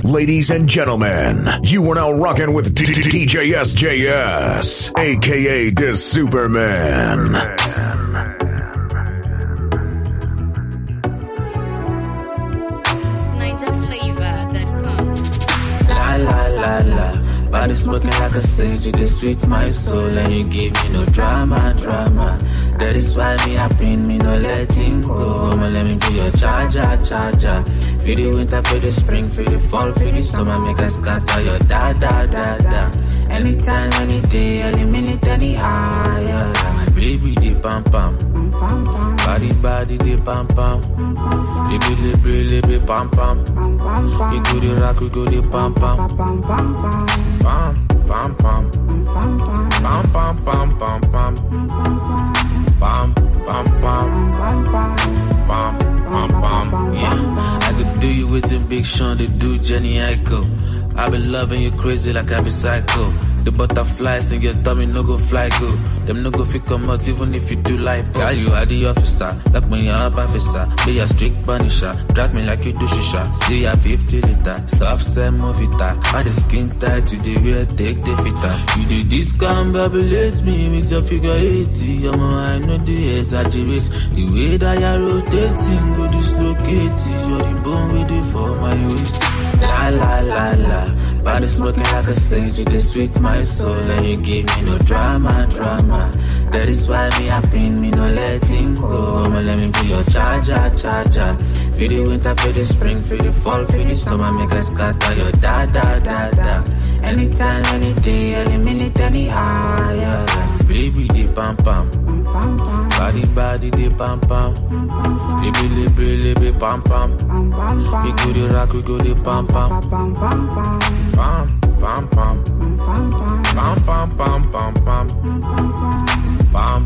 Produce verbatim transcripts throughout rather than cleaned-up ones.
Ladies and gentlemen, you are now rocking with D J S J S, aka the Superman. Niger flavor that comes. La la la la, body smoking like a sage, you just sweet my soul, and you give me no drama, drama. That is why me happy, me no letting go. I'ma let me be your charger, charger. Feel the winter, feel the spring, feel the fall, feel the summer, make us scatter your da da da da. Anytime, any day, any minute, any hour. My baby, they pam pam, body body, they pam pam. Baby, libre, libre, pam pam. We go the rock, we go the pam pam, pam pam pam pam pam pam pam pam pam pam. Bam, bam, bam, bam, bam, bam, yeah. I could do you with a Big Sean, they do Jenny Aiko. I been loving you crazy like I be psycho. The butterflies in your tummy no go fly go. Them no go fit come out even if you do like girl, you are the officer. Lock me up officer. Be a strict punisher. Drag me like you do shisha. See ya fifty liter. Soft sand movita. All the skin tight. You the real take the fitter. You the discount babyless me with your figure eighty. I'm a I know the exaggerate. The way that you're rotating go dislocate. You're the bone with it for my waist. La la la la, body smoking like a sage, you just sweet my soul, and you give me no drama, drama. That is why me happy, me no letting go. I'ma let me be your charger, charger. Feel the winter, feel the spring, feel the fall, feel the summer, make us scatter your da da da da. Anytime, any day, any minute, any hour. Baby, they pam pam, body body, they pam pam. Baby, libre, libre, pam pam. We go the rock, we go the pam pam, pam pam pam pam pam pam pam pam pam pam pam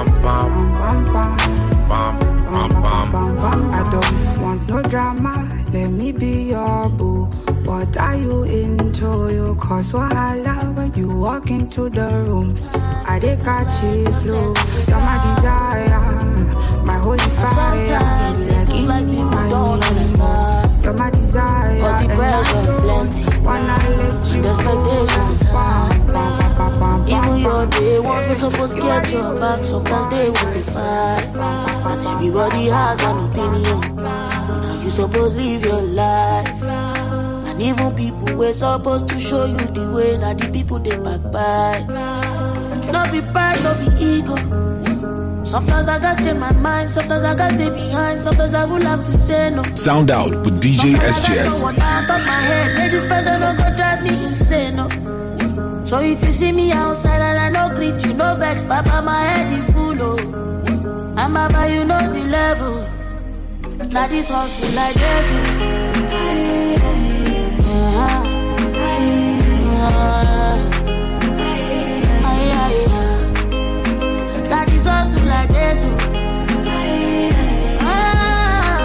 pam pam. I don't want no drama, let me be your boo. What are you into? You cause wahala when you walk into the room. I dey catch it flow. You're my desire, my holy fire. Sometimes like people don't understand. You're my desire, but the pressure plenty. Wanna let you the expectations high. Even your day ones we supposed to get your back. Sometimes they want to fight. But everybody has an opinion. But now you supposed to live your life. And even people we're supposed to show you the way. Now the people they backbite. No be pride, no be ego. Sometimes I gotta change my mind, sometimes I gotta stay behind, sometimes I will have to say no. Sound out with D J S J S. Sometimes I got my head, make this pressure no go drive me insane, no. So if you see me outside and I no greet you, no vex, papa my head is full, oh. And baba you know the level. Now this hustle like this, yeah, yeah. That is also like this. Ah,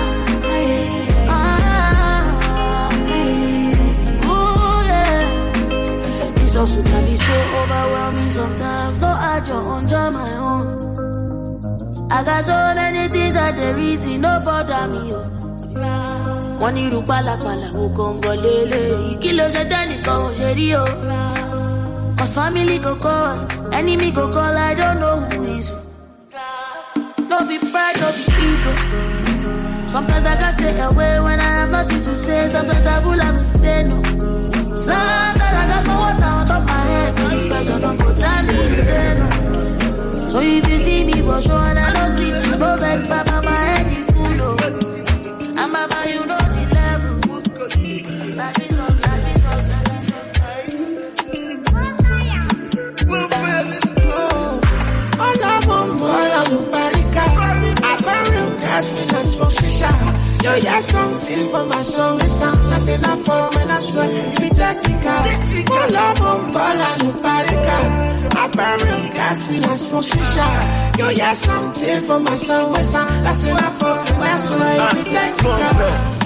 ah, ooh, yeah. This also can be so overwhelming sometimes. No add your own, join my own. I got so many things that the reason no bother me. Oh. One iru pala pala o kongolele. Ikilo setani ko sherio. Cause family go call, enemy go call, I don't know who is who. No be pride, no be ego. Sometimes I gotta stay away when I have nothing to say. Sometimes I will have to say no. Sometimes I got some water on top my head. This pressure don't go down to the zero. So if you see me for sure and I don't treat you, no vex, papa, my head is full of. And mama, you know the level. That is us, that is us. Yo, yeah, something for my soul. It sound like enough for when I swear. Be tactical. Your love on ball and you parica. I burn real gas when I smoke shisha. Yo, yeah, something for my soul. It sound like enough for when I swear. Be tactical.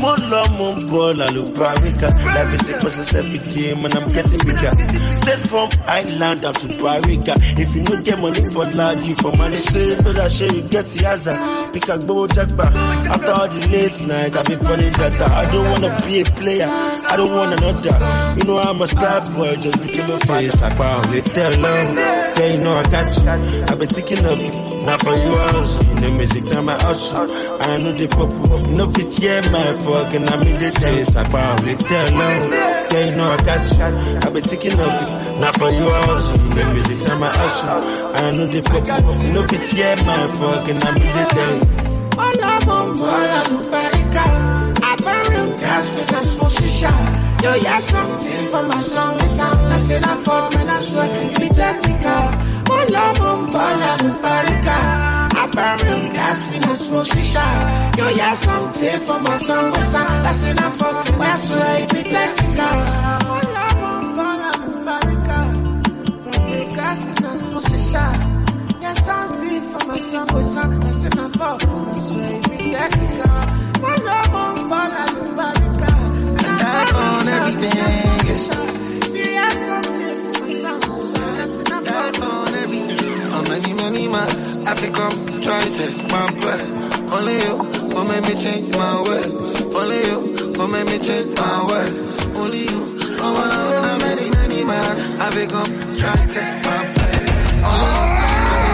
Molomon ball, Alubarica. Life is a process every day, man, I'm getting bigger. Straight from Island down to Barica. If you no get money for large, you for money, say, no, that shit, you get the Yaza. Pick a go jackpot. After all the late night, I've been running data. I don't wanna be a player, I don't want another. You know, I'm a star boy, just became a face. I bow, they tell them, yeah, you know, I got you. I've been thinking of you, not for you, also. You know, music, now my hustle. And I know the purple, no fit, yeah, my fucking, I mean, they say, it's a bow, they tell them, yeah, you know, I got you. I've been thinking of you, not for you, also. You know, music, now my hustle. And I know the purple, no fit, yeah, my fucking, I mean, they say, all I'm on, all I'm Barica. I burn gas with a smoke shisha. Yo, yeah, something for my song. It sound like say that for me, that's what it be technical. All I'm on, all I'm Barica. I burn gas with a smoke shisha. Yo, yeah, something for my song. It sound like say that for me, that's what it be technical. All I'm on, all I'm Barica. Burn gas with a smoke shisha. Something for my son, for son, that's in my fault. That's why it be technical. My love on ball and Barrica. And that's on everything. Yeah, something for my son, that's in my fault. That's on everything. How many, many man, I think I'm trying to take my breath. Only you, who made me change my ways. Only you, who made me change my ways. Only you, oh, how many, many man, I think I'm trying to take my breath. Only you.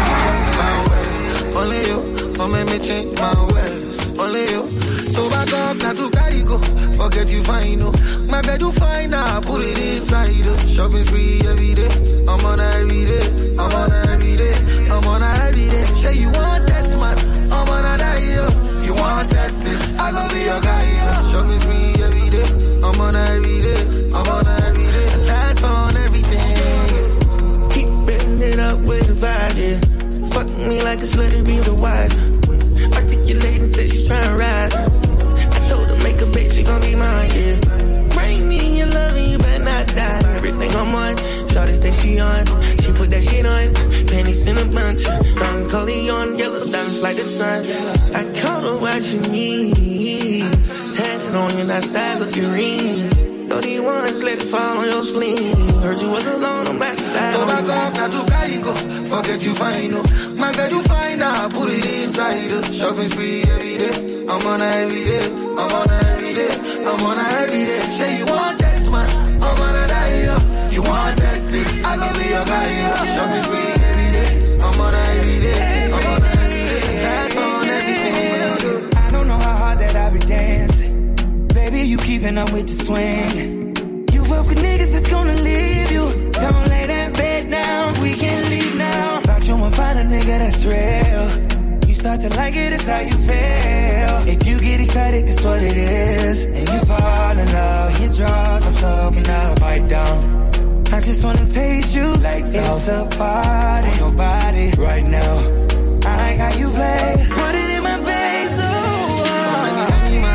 Only you, who made me change my ways. Only you. To back up, not to carry go. Forget you fine, no. My bed you fine now, put it inside. Oh. Shopping spree every day. I'm on every day. I'm on every day. I'm on every day. Say you want test, man. I'm on a die. You want test this? I gon' be your guy. Shopping spree every day. I'm on every day. I'm on every day. That's on everything. Keep bending it up with the vibe, yeah. Fuck me like a slut, be the wife. Articulating, said she tryna ride. I told her make a bitch, she gon' be mine, yeah. Bring me your love and you better not die. Everything I'm on, shawty say she on. She put that shit on, panties in a bunch. Brown collie on, yellow diamonds like the sun. I caught her watching me. Tatted on you, that size of your ring. Don't even want to let it fall on your spleen. Heard you was alone, I'm back to that. Go back up, now to Calico. Forget you fine, no. My God, you fine now, put it inside. Uh. Shopping spree every day. I'm on a every day. I'm on a every day. I'm on a every day. Say you want test, man. I'm on a die. Uh. You want test this? I gon' be your guy. Uh. Shopping spree every day. I'm on a every day. I'm on a every day. That's on everything. I don't know how hard that I be dancing. Baby, you keeping up with the swing. You fuck with niggas that's gonna leave you. Don't lay that bed down, we can leave now. Thought you would find a nigga that's real. You start to like it, it's how you feel. If you get excited, that's what it is. And you fall in love, your draws, I'm soaking up. Bite down, I just wanna taste you. Lights it's out. A party on your body right now. I like how you play, put it in my face, oh, oh.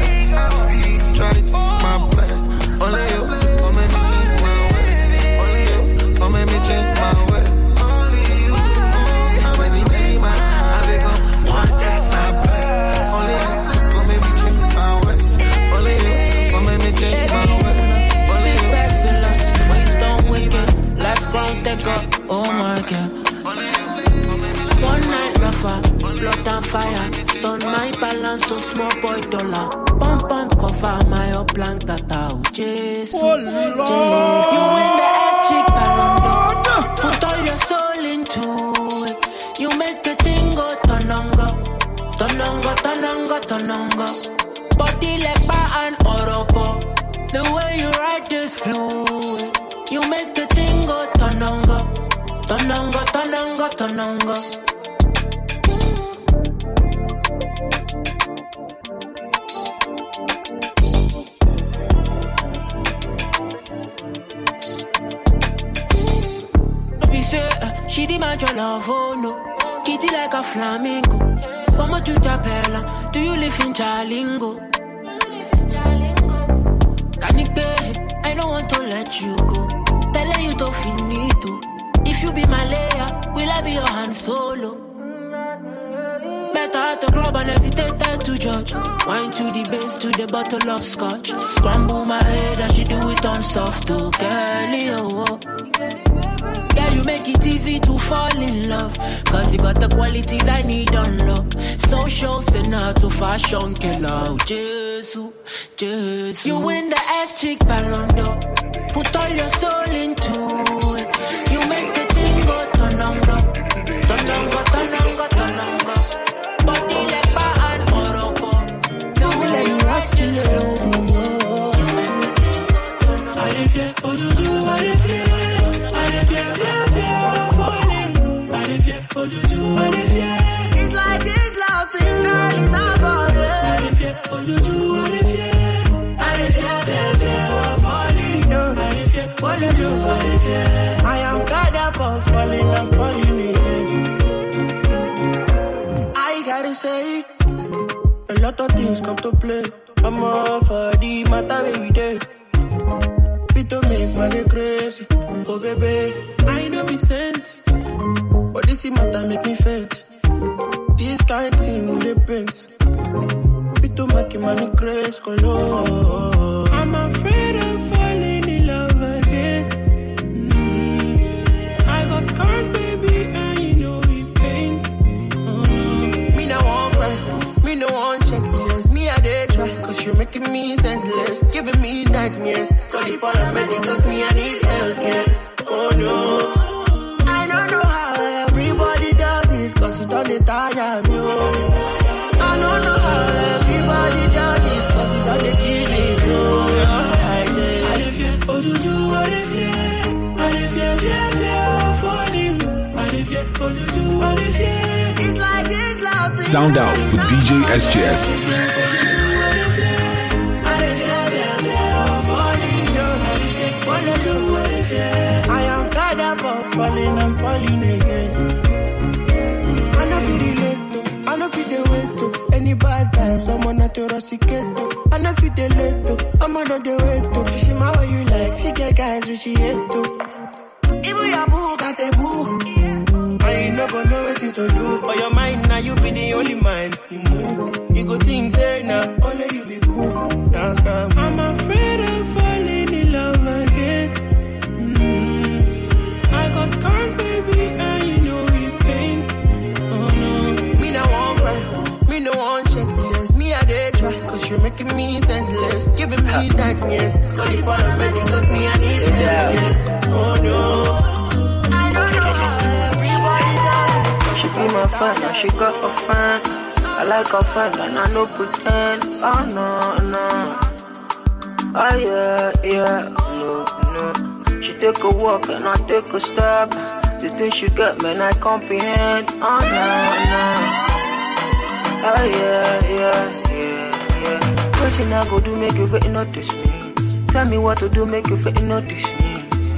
Try my plan, only you, who made me change my way. Only you, who made me change my way. Only you, how many days I become one take my plan. Only you, who made me change my way. Only you, who made me change my way. Only you. Waste wicked, life ground take up, oh my God. One night rougher, blood and fire. Turn my balance to small boy dollar. Pump pump cover my up blank that out. Jesus, oh, Jesus. You win the ass chick ballon. Put all your soul into it. You make the thing go tonongo, tonongo, tonongo, tonongo. Body like bar and oropo. The way you ride this fluid. You make the thing go tonongo, tonongo, tonongo, tonongo. She demand your love, oh no. Kitty like a flamingo. Comment tu t'appelles? Do you live in Jalingo? Canipe, I don't want to let you go. Tell you to finito. If you be my layer, will I be your hand solo? Better at the club and hesitate to judge. Wine to the base, to the bottle of scotch. Scramble my head and she do it on soft too. Girlie, oh, oh. Yeah, you make it easy to fall in love. Cause you got the qualities I need on love. Social sinner to fashion killer. Jesus, Jesus. You win the ass chick Ballon d'Or. Put all your soul into it. You make the thing go turn on go. Turn on go, turn on go, turn on go. Body like bar and oropo. No way let you rock to slow. You make the thing go turn on go. I live here, oh do do, I live here. It's like this love thing, girl, it's not about it. I am fed up of falling, I'm falling again. I gotta say, a lot of things come to play. I'm all for the matter every day. To make money crazy, oh baby, I know be sent, but this matter make me faint. This kind of thing with the prince, be to make money crazy, color. I'm afraid of falling in love again. Mm. I got scars, baby, and you know it pains. Oh, no. Me no want cry, me no want shed tears. Me I dey try, cause you're making me senseless, giving me nightmares. Cause me I need help, yeah. Oh no, I don't know how everybody does it, cause it don't tire me. Oh. I don't know how everybody does it, cause it don't kill me. Oh, I say, I live here, oh do do, I live here, I live here, yeah, yeah, falling. I live here, oh do do, I live here. It's like this love thing. Sound out with D J S J S. I am fed up of falling, I'm falling again. I know feel relate to, I know feel the way to. Any bad vibes, I'm on a terroricate. I know feel the late to, I'm on the way to. See my way you like, figure guys which you hate to. Even your boo got a boo. I ain't not gonna know what to do. For your mind, now you be the only mind. You move, you go think, say now, only you be cool. Dance come. I'm afraid of falling in love again. I got scars, baby, and you know it pains. Oh no, me no want cry, me no want shed tears. Me I dey try, cause you're making me senseless, giving me nightmares. Cause you wanna make it, cause me I need it. Yeah. Oh no, I don't know how everybody does it. She be my fan, now she got a fan. I like her fan, and I no pretend. Oh no, no. Oh yeah, yeah, no, no. She take a walk and I take a step. The things she got, man, I comprehend. Oh no, no. Oh yeah, yeah, yeah, yeah. What you now go do make you fit notice me? Tell me what to do make you fit notice me.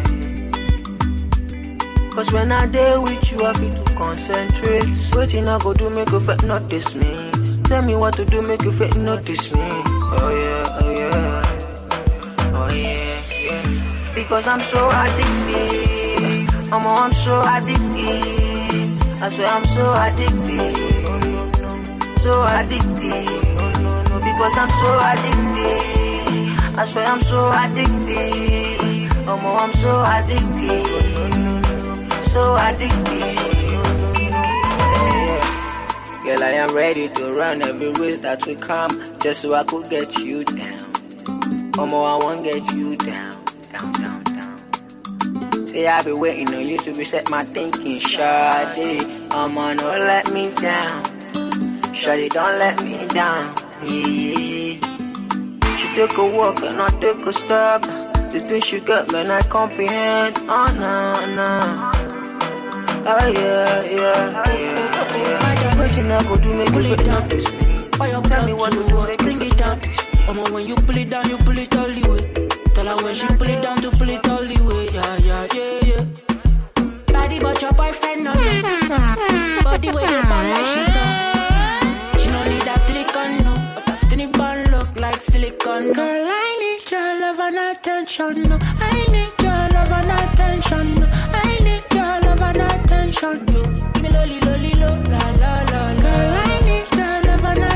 Cause when I deal with you, I feel to concentrate. What you now go do make you fit notice me? Tell me what to do make you fit notice me. Oh yeah, oh yeah. Oh yeah, yeah. Because I'm so addicted. Mama, I'm so addicted. I swear I'm so addicted. Oh no, no. So addicted. Oh no, no. Because I'm so addicted. I swear I'm so addicted. Mama, I'm so addicted. Oh no, no, no. So addicted. Oh no, no. Yeah. Girl, I am ready to run every race that will come, just so I could get you down. Mama, I won't get you down. Down, down, down. Say I be waiting on you to reset my thinking, shawty. Mama, don't let me down. Shawty, don't let me down. Yeah. She took a walk and I took a step. The things she got, man, I comprehend. Oh no, no. Oh yeah, yeah, yeah, yeah. What you now go do make you fit notice me? Tell me what to do make you fit notice me. Mama, when you pull it down, you pull it all the way. Tell her when she pull it down to pull it all the way. Yeah, yeah, yeah, yeah. Body but your boyfriend no me. Body where you born like she done. She no need that silicone no, but that silicone look like silicone. Girl, I need your love and attention. No, I need your love and attention. No, I need your love and attention. You give me lolly lolly lo la la la. Girl, I need your love and attention.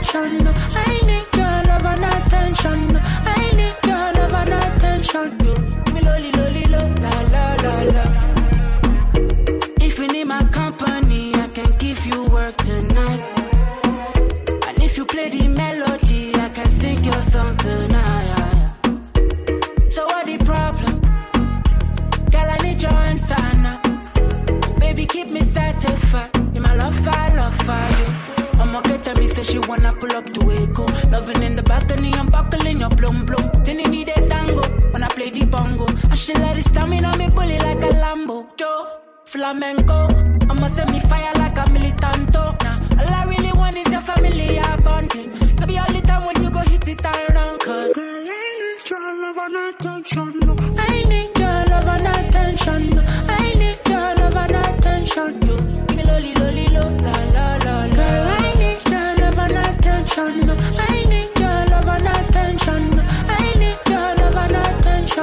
attention. I need your love and attention. I need your love and attention. You give me lolly, lolly, lo, la, la, la, la. If you need my company, I can give you work tonight. And if you play the melody, I can sing your song tonight. So what the problem? Girl, I need your answer now. Baby, keep me satisfied. You my love fire, love fire. I'ma get her, me say she wanna pull up to Echo. Loving in the balcony, I'm buckling your blum blum. Then you need a tango when I play the bongo. And she let it stamina me bully like a Lambo. Joe, flamenco. I'ma send me fire like a militanto. Nah, all I really want is your family, I bonding. No be all the time when you go hit it around. Cause girl, I need your love and attention. I need your love and attention. I need your love and attention. You give me lolly, lolly, lo, la, la, la, la. Girl, I need your love and attention. I need your love and attention. I need your love and attention.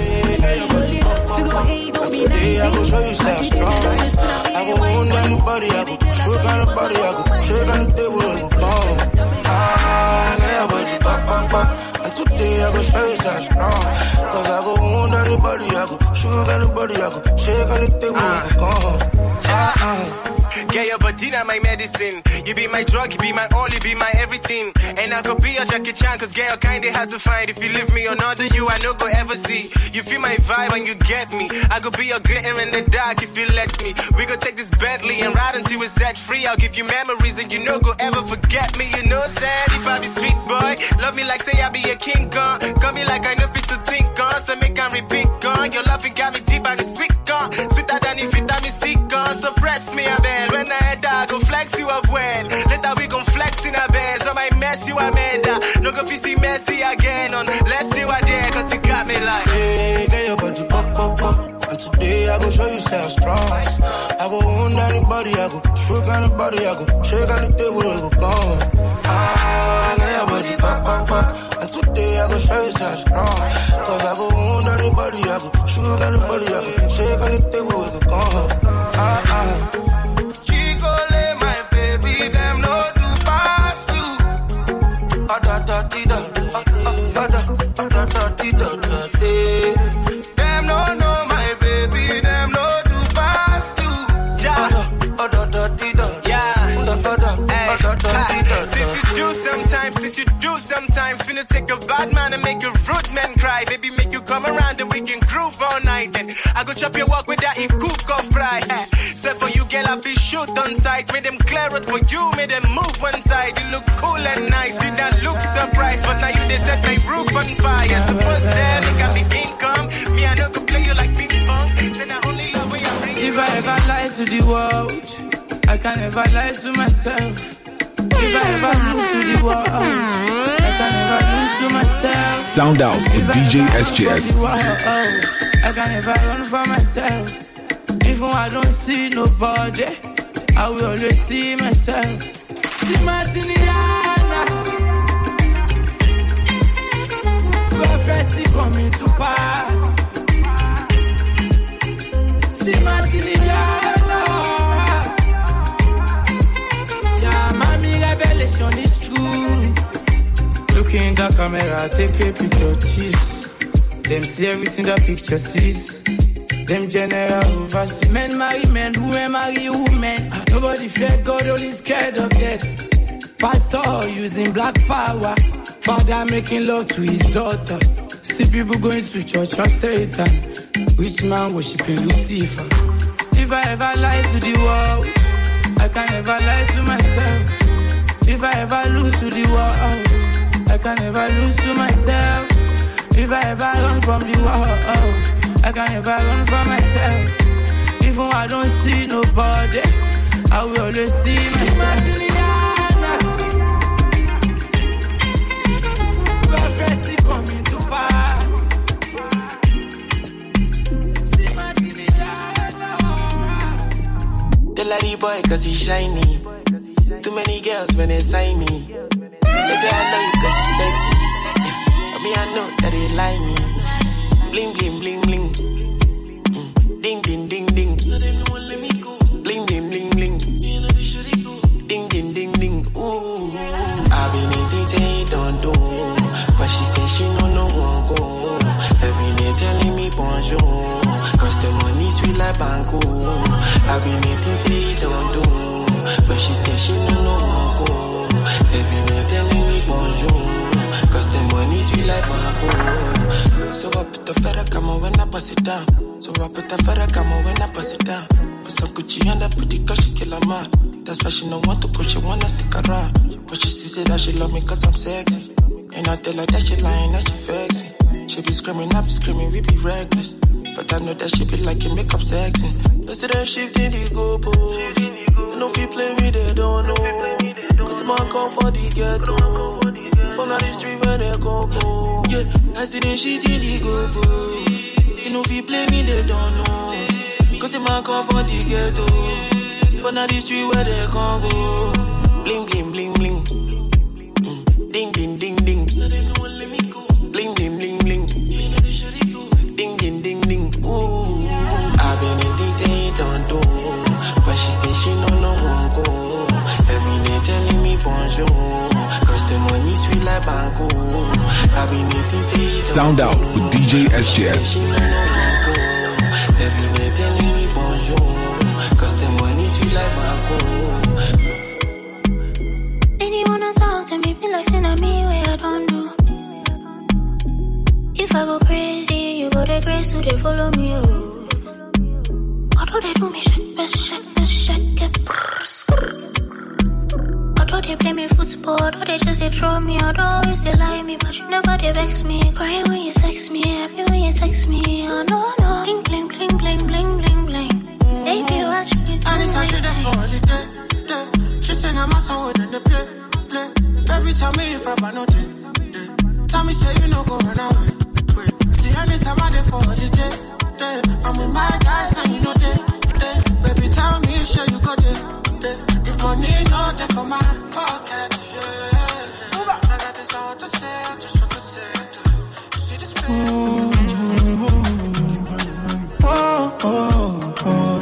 Today I go show you that I'm strong. I go wound anybody, I go shook anybody, I go shake on the table and go gone. Ah, yeah, body, pop, pop, pop. And today I go show you that I'm strong. Cause I go wound anybody, I go shook anybody, I go shake on the table and go gone. Ah, ah. Get your body now my medicine. You be my drug, you be my all, you be my everything. And I could be your Jackie Chan, cause get your kind, they hard to find. If you leave me or not, you I no go ever see. You feel my vibe and you get me. I could be your glitter in the dark if you let me. We go take this Bentley and ride until we're set free. I'll give you memories and you no go ever forget me. You know sad if I be street boy. Love me like say I be a king gun. Got me like I know fit to think on. So make I repeat gun. Your love it got me deep and it's sweet gun. Sweeter than if it me sick gun. So press me a bell. When I head I go flex you up well. Later we gon' flex in a bed. So my mess you Amanda. No go see messy again unless you are there. Cause you got me like hey, get your body pop, pop, pop. And today I go show you say I'm strong. I go wound anybody, I go shook anybody, I go shake on the table and go gone. Ah, get your body pop, pop, pop. And today I go show you say I'm strong. Cause I go wound anybody, I go shook anybody, I go shake on the table and go gone. Ah, ah. Them no know my baby, them no do pass you. Yeah, this you do sometimes, this you do sometimes. Finna take a bad man and make a rude man cry. Baby, make you come around and we can groove all night. And I go chop your walk with that in cook or fry. So for you, girl, I be shoot on sight. Made them clear it for you, made them move one side. You look cool and nice, you don't look surprised. But now you they set my roof on fire. Suppose that it can be King Kong. Me, I know go play you like ping pong. Say I only love when you bring. If I ever lie to the world, I can never lie to myself. If I ever lose to the world, I can never lose to myself. Sound out with D J S J S. I can never run for myself. Even when I don't see nobody, I will always see myself. See Martiniana, prophecy coming to pass. See Martiniana, yeah, mommy revelation is true. Look in the camera, take a picture, cheese. Them see everything the picture sees. Them general overseas. Men marry men, women marry women. Nobody fear God, only scared of death. Pastor using black power. Father making love to his daughter. See people going to church of Satan. Rich man worshiping Lucifer. If I ever lie to the world, I can never lie to myself. If I ever lose to the world, I can never lose to myself. If I ever run from the world, I can never run from myself. Even when I don't see nobody, I will always see myself. Prophecy coming to pass. See Tell her the boy cause he's shiny. Too many girls when they sign me. They say I know you cause you're sexy. But me I know that they like me. Bling bling bling bling. Mm. Ding ding ding ding. Bling bling bling bling. Ding ding ding ding. Ooh. I be she know no one go. Every day telling me bonjour. Cause the money sweet like banco. I been waiting say he don't do. But she say she know no one go. Every day telling me bonjour. Cause the money sweet like banco. So I put the feather come on when I pass it down. So I put the feather come on when I pass it down. Put some Gucci on that pretty cause she kill a man. That's why she don't want to go, she wanna stick around. But she still say that she love me cause I'm sexy. And I tell her that she lying, that she flexing. She be screaming, I be screaming, we be reckless. But I know that she be like it, make up sexy. Instead of shifting the goalposts, they know if you play me, they don't know. Cause the man come for the ghetto. From the street where they gon' go. Yeah, I see them shifting the goalposts. They know if you play me, they don't know. Cause the man come for the ghetto. From the street where they gon' go. Bling, bling, bling, bling. Mm. Ding, ding, ding, ding. Bling, bling, bling, bling. Ding, ding, ding, ding. Ooh. I've been in things they don't do. But she say she know no one go. Every day telling me bonjour. Cause the money sweet like banco. I've been in things they don't do. Sound out with D J S J S. She know no one go. Every day telling me bonjour. Cause the money sweet like banco. And you wanna talk to me, be like, send a me where I don't do. If I go crazy, you go to grace, so they follow me, oh. Although they do me shake, shake, shake, shake, get although they play me football, although they just they throw me, although always they lie me, but you never they vex me. Crying when you sex me, happy when you text me, oh no, no. Bling, bling, bling, bling, bling, bling, bling. Baby, watch me. Anytime she there for the day, day. She say I'm a son with the play, play. Every time me if I know day, day. Tell me say you no go run away. Anytime I dey for the day, day, I'm with my guys and you know they, they. Baby, tell me, sure you got it, day. If money no day for my pocket, yeah. I got this all to say, I just want to say to you. You see this face? Mm-hmm. Oh, oh, oh.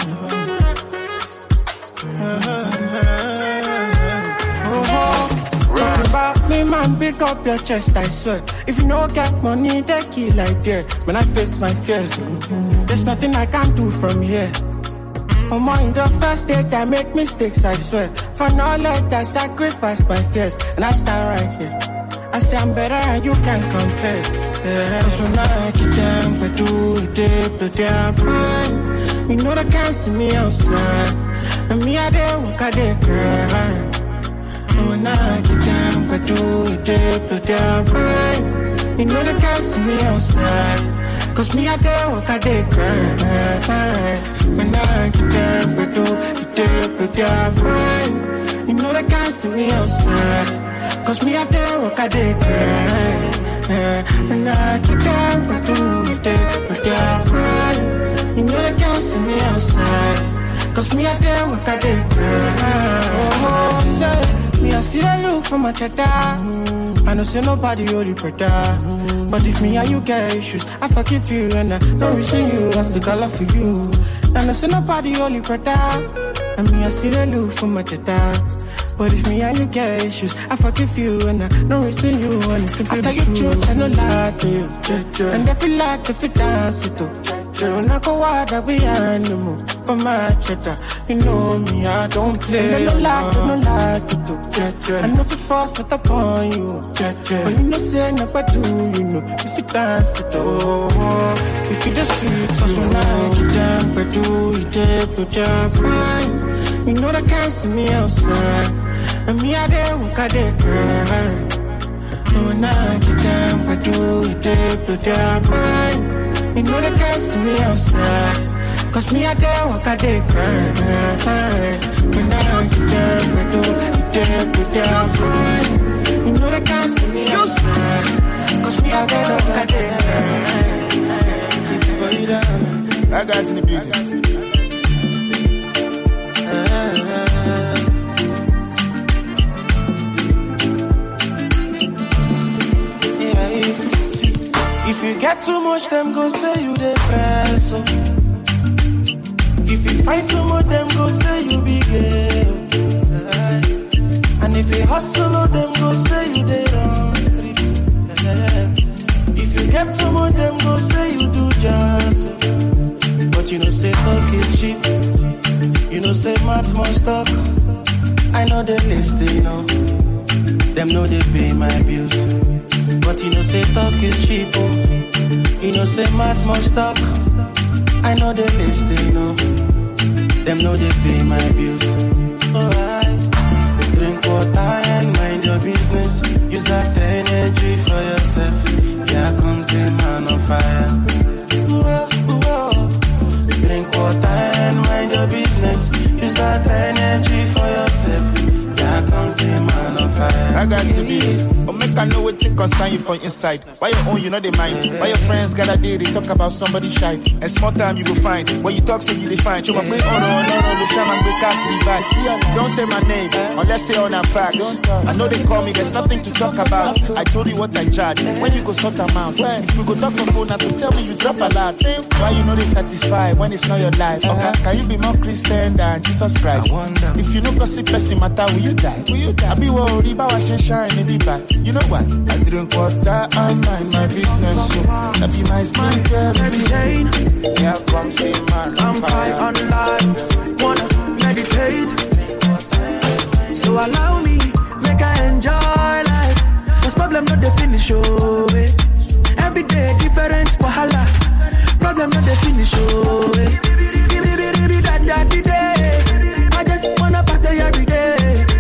Me man, pick up your chest, I swear. If you no get money, they kill like that. When I face my fears, there's nothing I can do from here. For more in the first date, I make mistakes, I swear. For knowledge, I sacrifice my fears. And I stand right here. I say I'm better and you can't compare. Yeah, so now I get them, but do it, dip, but they're fine. You know they can't see me outside. And me, I did walk, I did cry. When I get down, but do it, dip, but they're fine. You know they can't see me outside. Cause me, I did walk, I did cry. When I get down, but do it, dip, but they're fine. You know they can't see me outside. Cause me, I did walk, I did cry. When I get down, but do it, dip, but they're fine. You know they can't see me outside. Cause me, I did walk, I did cry. Oh, say. Me, I see the look from my cheddar. Mm. I know say nobody only brother. Mm. But if me and you get issues, I forgive you and I don't resent you. I still got love for you. I know say nobody only brother. And me, I see the look from my cheddar. But if me and you get issues, I forgive you and I don't resent you. And it's simply I tell you truth, I don't lie to you. And if you like, if you dance it too. When I go out, I be animal for my cheddar. You know me, I don't play. I don't lie, I don't lie to do. I know if you force it upon you. But you know, say nobody do, you know. If you dance it, oh, if you just sweet, so when I get down, but do you dip, but you're fine. You know they can't see me outside. And me, I did walk, I did cry. When I get down, but do you dip, but you're fine. You know they can't see me outside. Cause me, I dare walk, I dare cry. When I get down, I do it there, but they're fine. You know they can't see me outside. Cause me, I dare walk, I dare cry. That guy's in the building. If you get too much, them go say you the best. So. If you fight too much, them go say you be gay. And if you hustle, them go say you the wrong streets. get some of them go say you do jazz. But you know say talk is cheap. You know say math must talk. I know they listen, you know. Them know they pay my bills. But you know say talk is cheap. Oh. You know say math must talk. I know they listen, you know. Them know they pay my bills. Alright. Drink water and mind your business. Use that energy for yourself. Here comes the man on fire. Whoa, whoa. Drink water and mind your business. Use that energy for yourself. Here comes the man on fire. I got to be. Oh, make I know what thing concern you for inside. Why your own, you know they mind. Why your friends got a day, they talk about somebody shy. And small time you go find. When you talk, say you define. Chuma play oh no, no, no, the shaman break out the device. Don't say my name, unless say on a facts. I know they call me, there's nothing to talk about. I told you what I charge. When you go sort them out. If you go talk on phone, now to tell me you drop a lot. Why you know they satisfy when it's not your life? Okay? Can you be more Christian than Jesus Christ? If you know gossip person matter, will you die? Will you die? I be worried about what shine, maybe back. You know what? I drink water and mind my business. So I be my skin care. Here comes the man on fire. I'm high on life, wanna meditate. So allow me, make I enjoy life. Cause problem not the finish, oh eh. Every day different wahala. Problem not the finish, oh eh. I just wanna party every day.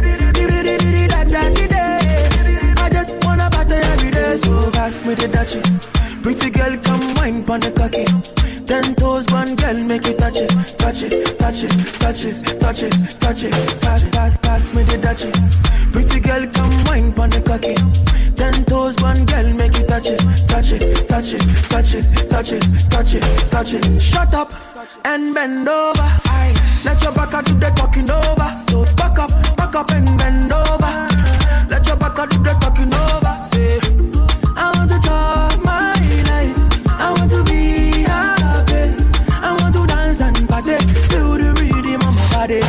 I just wanna party every day. So pass me the dutchie. Pretty girl, come wine pon the cocky. Ten toes, one girl, make it touch it, touch it, touch it, touch it, touch it, touch it. Pass, pass, pass me the dutchie. Pretty girl, come wine pon the cocky. Ten toes, one girl, make it touch it, touch it, touch it, touch it, touch it, touch it, touch it. Shut up and bend over. Aye. Let your back do the talking over. So back up, back up and bend over. Let your back do the talking over. Say, I want to talk my life. I want to be happy. I want to dance and party. Feel the rhythm of my body.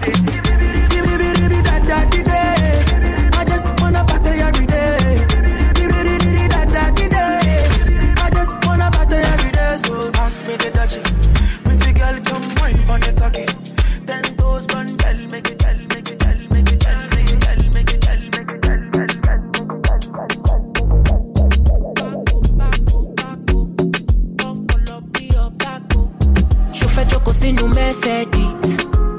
I just wanna party every day. I just wanna party every day. So pass me the dutchie. Pretty girl, come wine on the cocky. Ten toes, one girl, make it tell, make it tell, make it tell, make it tell, make it tell, make it tell, make it tell, make it tell, make it tell. Chauffeur choco sinu Mercedes.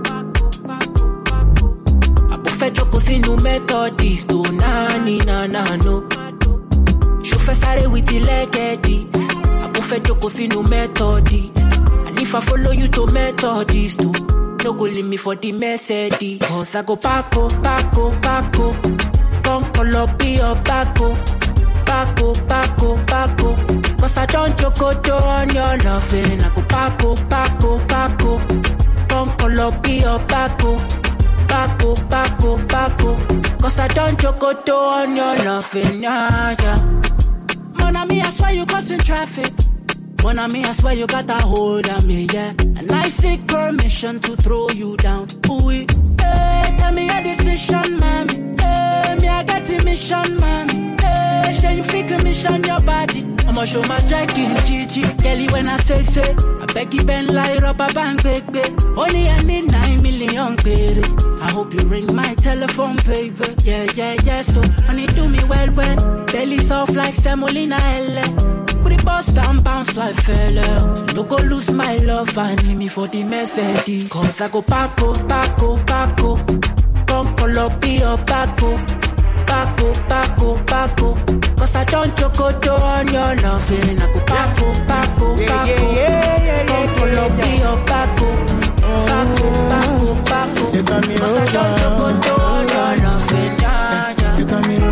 Abuffe choco sinu Methodist. Oh nani na na no. Chauffeur sare with the legedis. Abuffe choco sinu Methodist. And if I follow you to Methodist too, no go leave me for the Mercedes. Cause I go Paco, Paco, Paco. Come call up your Paco. Paco, Paco, Paco. Cause I don't choco on your loving. I go Paco, Paco, Paco. Come call up your Paco. Paco, Paco, Paco. Cause I don't choco on your loving. Yeah, yeah. Mon ami, I swear you causing traffic. Mon ami, I swear you got a hold on me, yeah. And I seek permission to throw you down. Ooh, hey, tell me your decision, man. Hey, me I got a mission, man. Hey, share you figure mission your body. I'ma show my Jackie, Gigi, Kelly when I say say. I beg you bend like rubber band, baby. Only I need nine million, baby. I hope you ring my telephone, baby. Yeah, yeah, yeah. So honey, do me well, well. Belly soft like semolina, L. Put the bus down, bounce like fella. No go lose my love and leave me for the Mercedes. Cause I go Paco, Paco, Paco. Come call up your Paco. Paco, Paco, Paco. Cause I don't choco on your loving. I go Paco, Paco, Paco. Come call up your Paco. Paco, Paco, Paco. Cause I don't choco on your loving. You got me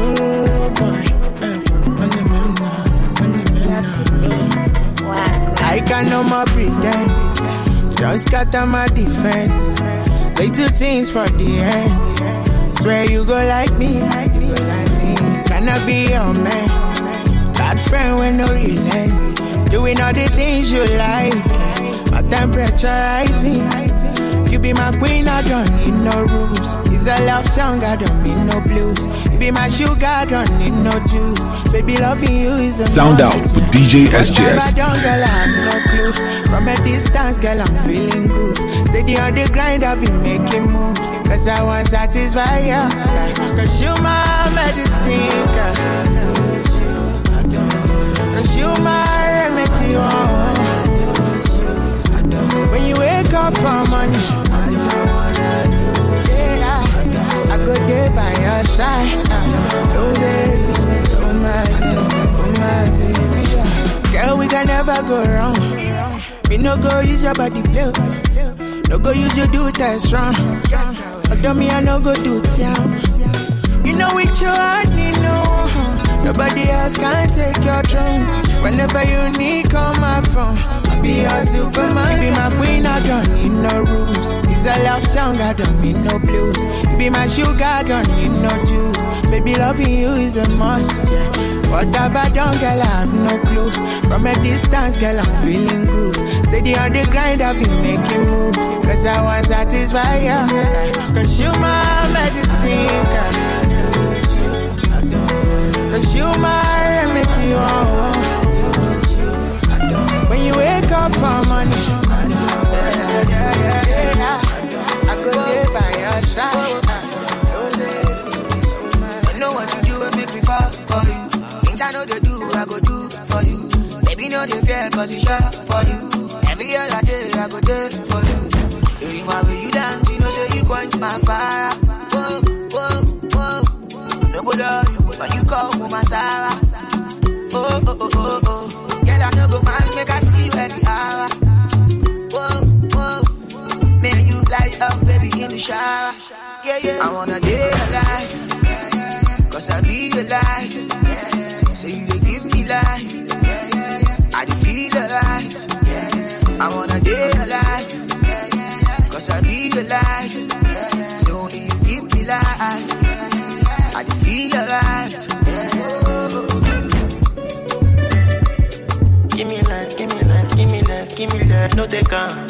I can no more pretend. Just got on my defense. They do things for the end. Swear you go like me. Can I be your man? Bad friend with no relent. Doing all the things you like. My temperature rising. You be my queen, I don't need no rules. It's a love song, I don't need no blues. You be my sugar, I don't need no juice. Baby, loving you is a Sound must. out with D J S J S. I don't, girl, I have no clue. From a distance, girl, I'm feeling good. Steady on the grind, I've been making moves. Cause I want to satisfy you. Cause you my medicine, girl. Cause you my remedy, oh. When you wake up for money, yeah, I go there by your side. Oh baby, oh my baby, oh my baby. Girl, we can never go wrong. Me no go use your body play. No go use your do test wrong. Although me I no go do town. You know with your heart, you know. Nobody else can take your throne. Whenever you need, call my phone. I'll be your superman. You be my queen, I don't need no rules. It's a love song, I don't need no blues. You be my sugar, I don't need no juice. Baby, loving you is a must, yeah. What have I done, girl, I have no clue. From a distance, girl, I'm feeling good. Steady on the grind, I've been making moves. Cause I want to satisfy you. Cause you my medicine, girl. Cause you my remedy, oh. When you wake up for money, yeah, yeah, yeah, yeah. I go there by your side. I know what you do and make me fall for you. Things I know they do, I go do for you. Baby, no they fear cause you sure for you. Every other day, I go there for you. You remember when you dance, you know say you quench my fire. Whoa, whoa, whoa. No go love you. But you call for my Sarah. Oh, oh, oh, oh, oh. Girl, I no go mind, make I see you every hour. Whoa, whoa. Man, you light up, baby, in the shower. Yeah, yeah. I wanna day alive. Cause I be alive. So you dey give me life. I dey feel alive. I wanna day alive. Cause I be alive. So only you give me life. I feel alright. Give me life, give me life, give me life, give me life, no they can't.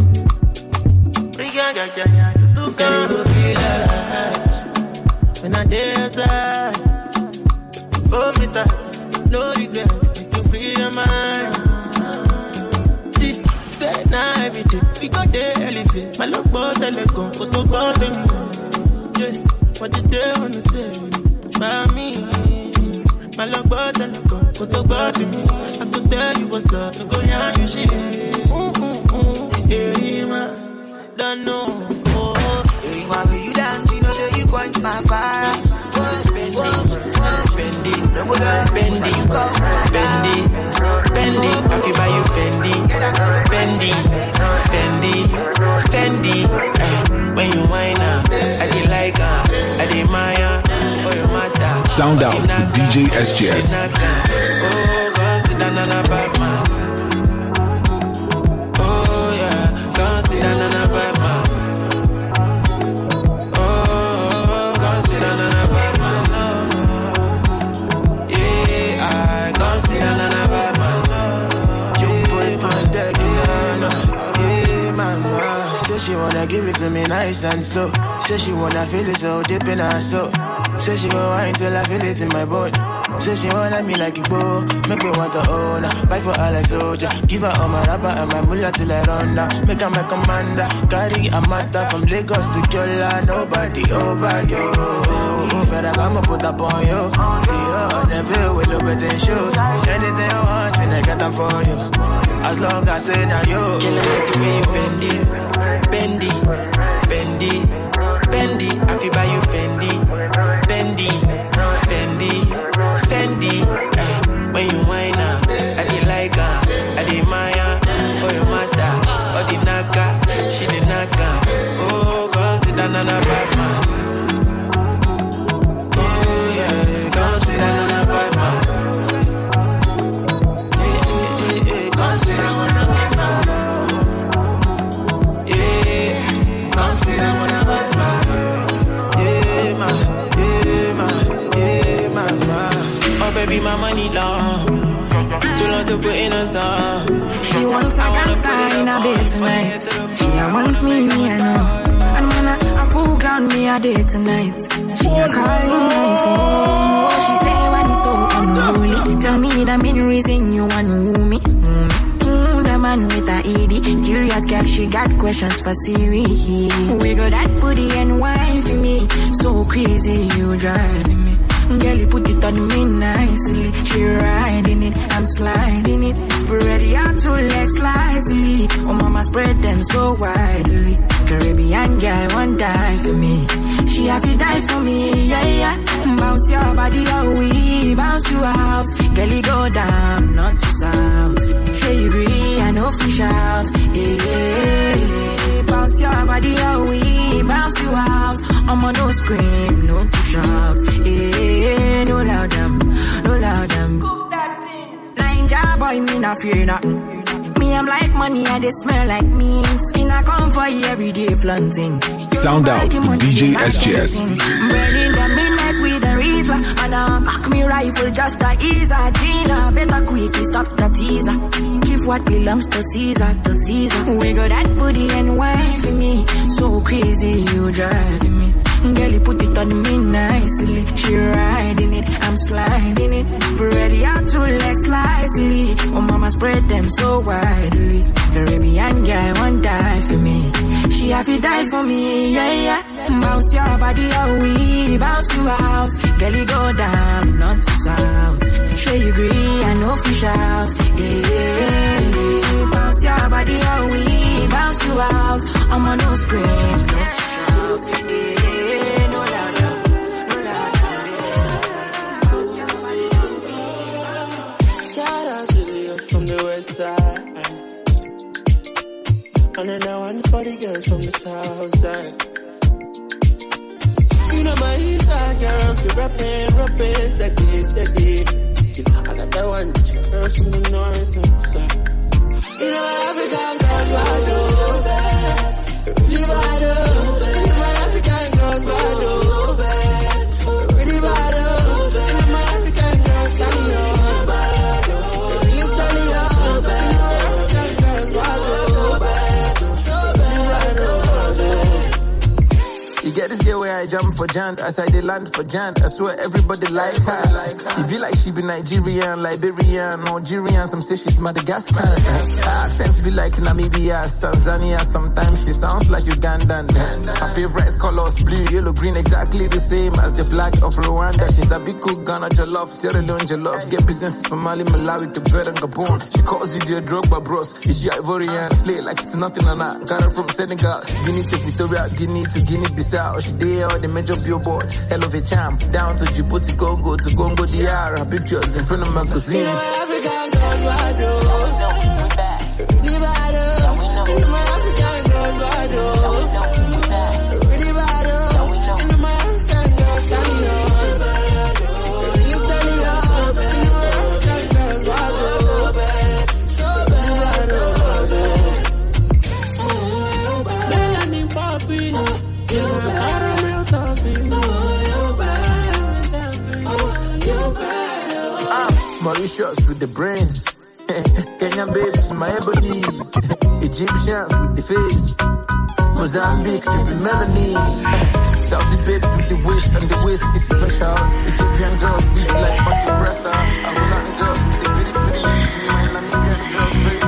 Girl, you go feel alright when I day outside. Hold me tight, no regrets, make you free your mind. Say now every day, we got the elephant. My love both the leg on, but to both them. Yeah. What did they wanna say about me? My love bottle, go, go to bother me. I could tell you what's up, you go young, you shit. Ooh, ooh, ooh, yeah, man, don't know. Oh, you remember when you dance, you know say you quench my fire. Bend it, bend it, bend it, bend it, bend it. I feel by you, Fendi, bend it, Fendi, Fendi. When you whine up, I did like her, I did Maya, for your mother. Sound out with D J S J S. Oh, cause sit down on a bad man. Oh, yeah, cause sit down on a bad man. Oh, cause sit down on a bad man. Yeah, I cause sit down on a bad man. You put my deck in. Yeah, mama. Say she wanna give it to me nice and slow. Say she wanna feel it so deep in her soul. Say she go wine till I feel it in my body. Say she wanna me like a bow. Make me want to own her. Fight for her like soldier. Give her all my rubber and my mullah till I run down. Make her my commander. Carry a matter from Lagos to Kyola. Nobody over you. If I come put up on you. The never will look better in shoes. Anything you want, and I got them for you. As long as I say now you. Can I make the way you bend it? Bend it, bend it, bend it. I feel by you Fendi, Fendi, Fendi, Fendi. Ay, when you whine up, I did like her, I did Maya, for your mother, or the naka, she the naka. Oh, cause it down on a bad man. Oh yeah, cause it down on a bad man. Yeah, yeah, yeah, cause it down on a bad man. Baby, my money long. Too long to put in a song. She wants a gangster in a bed tonight. She a wants me, me I know. And when I, a full ground me a day tonight. She a calling my phone. What she say when it's so unruly. Tell me the main reason you want woo me. Mm. Mm, the man with a E D. Curious girl, she got questions for Siri. Wiggle that booty and wine for me. So crazy, you driving me. Girl, you put it on me nicely. She riding it, I'm sliding it. Spread your two legs slightly. Oh, mama, spread them so widely. Caribbean girl, won't die for me. She have to die for me, yeah, yeah. Bounce your body, oh, we bounce you out. Girl, you go down, not to south. Sure you agree, I know fish out. Yeah, yeah. Bounce your body, oh, we bounce you out. I'm on no scream, no to shout. Yeah, no loud them, no loud them. Ninja boy, me not fear nothing. Me, I'm like money, and they smell like means. In I come for you every day, flaunting. Sound out, D J S J S. Burning the midnight with a Rizla. And I cock me rifle just to ease a Gina. Better quickly stop the teaser. Give what belongs to Caesar, to Caesar. Wiggle that booty and wine for me. So crazy, you driving me. Girl, you put it on me nicely. She riding it, I'm sliding it. Spread your two legs slightly. Oh, mama, spread them so widely. Caribbean girl won't die for me. She have to die for me, yeah, yeah. Bounce your body, oh, we bounce you out. Girl, you go down, not to south. Sure you agree, I know fish out. Yeah, bounce your body, oh, we bounce you out. I'm on no scream, no shout. Yeah, no louder, no louder. Shout out to the girls from the west side. Another one for the girls from the south side. You know my east side girls be rapping, rapping, steady, steady. Another one for the girls from the north side. You know my African girls bad, oh bad, really bad, oh. You know my African girls bad, oh bad, really bad, oh. You know my African girls standing up, bad, oh, really standing up, bad. You know my African girls bad, oh bad, so bad, oh bad. You get this girl where I jump for Jant, as I dey land for Jant. I swear everybody like her. It be like she be Nigerian, Liberian, Nigerian. Some say she's Madagascar. Her accent be like Namibia, Tanzania. Sometimes she sounds like Ugandan. Her favorite colors blue, yellow, green, exactly the same as the flag of Rwanda. She's a big cook, Ghana jollof, Sierra Leone jollof. Get businesses from Mali, Malawi to Cape and Gabon. She calls you the Drogba bros. Is she Ivorian? Slay like it's nothing on her. Got her from Senegal, Guinea to Victoria, Guinea to Guinea-Bissau. She did all the major billboard. Hell of a champ. Down to Djibouti, Congo to Congo D R. Her pictures in front of magazines. You know my African girls bad, oh. Really bad, oh. You know my African girls bad, oh. Really bad, oh. You know my African girls standing up, bad, oh. Really standing up. You know my African girls bad, oh bad, so bad, oh bad. Melanin popping. You caramel topping. Ah, Mauritius with the brains. Kenyan babes, my ebonies. Egyptians with the face. Mozambique, dripping melanin. Saudi babes with the waist, and the waist is special. Ethiopian girls feel like Matthew Fressa. Angolan girls with the pretty pretty. My Namibian girls very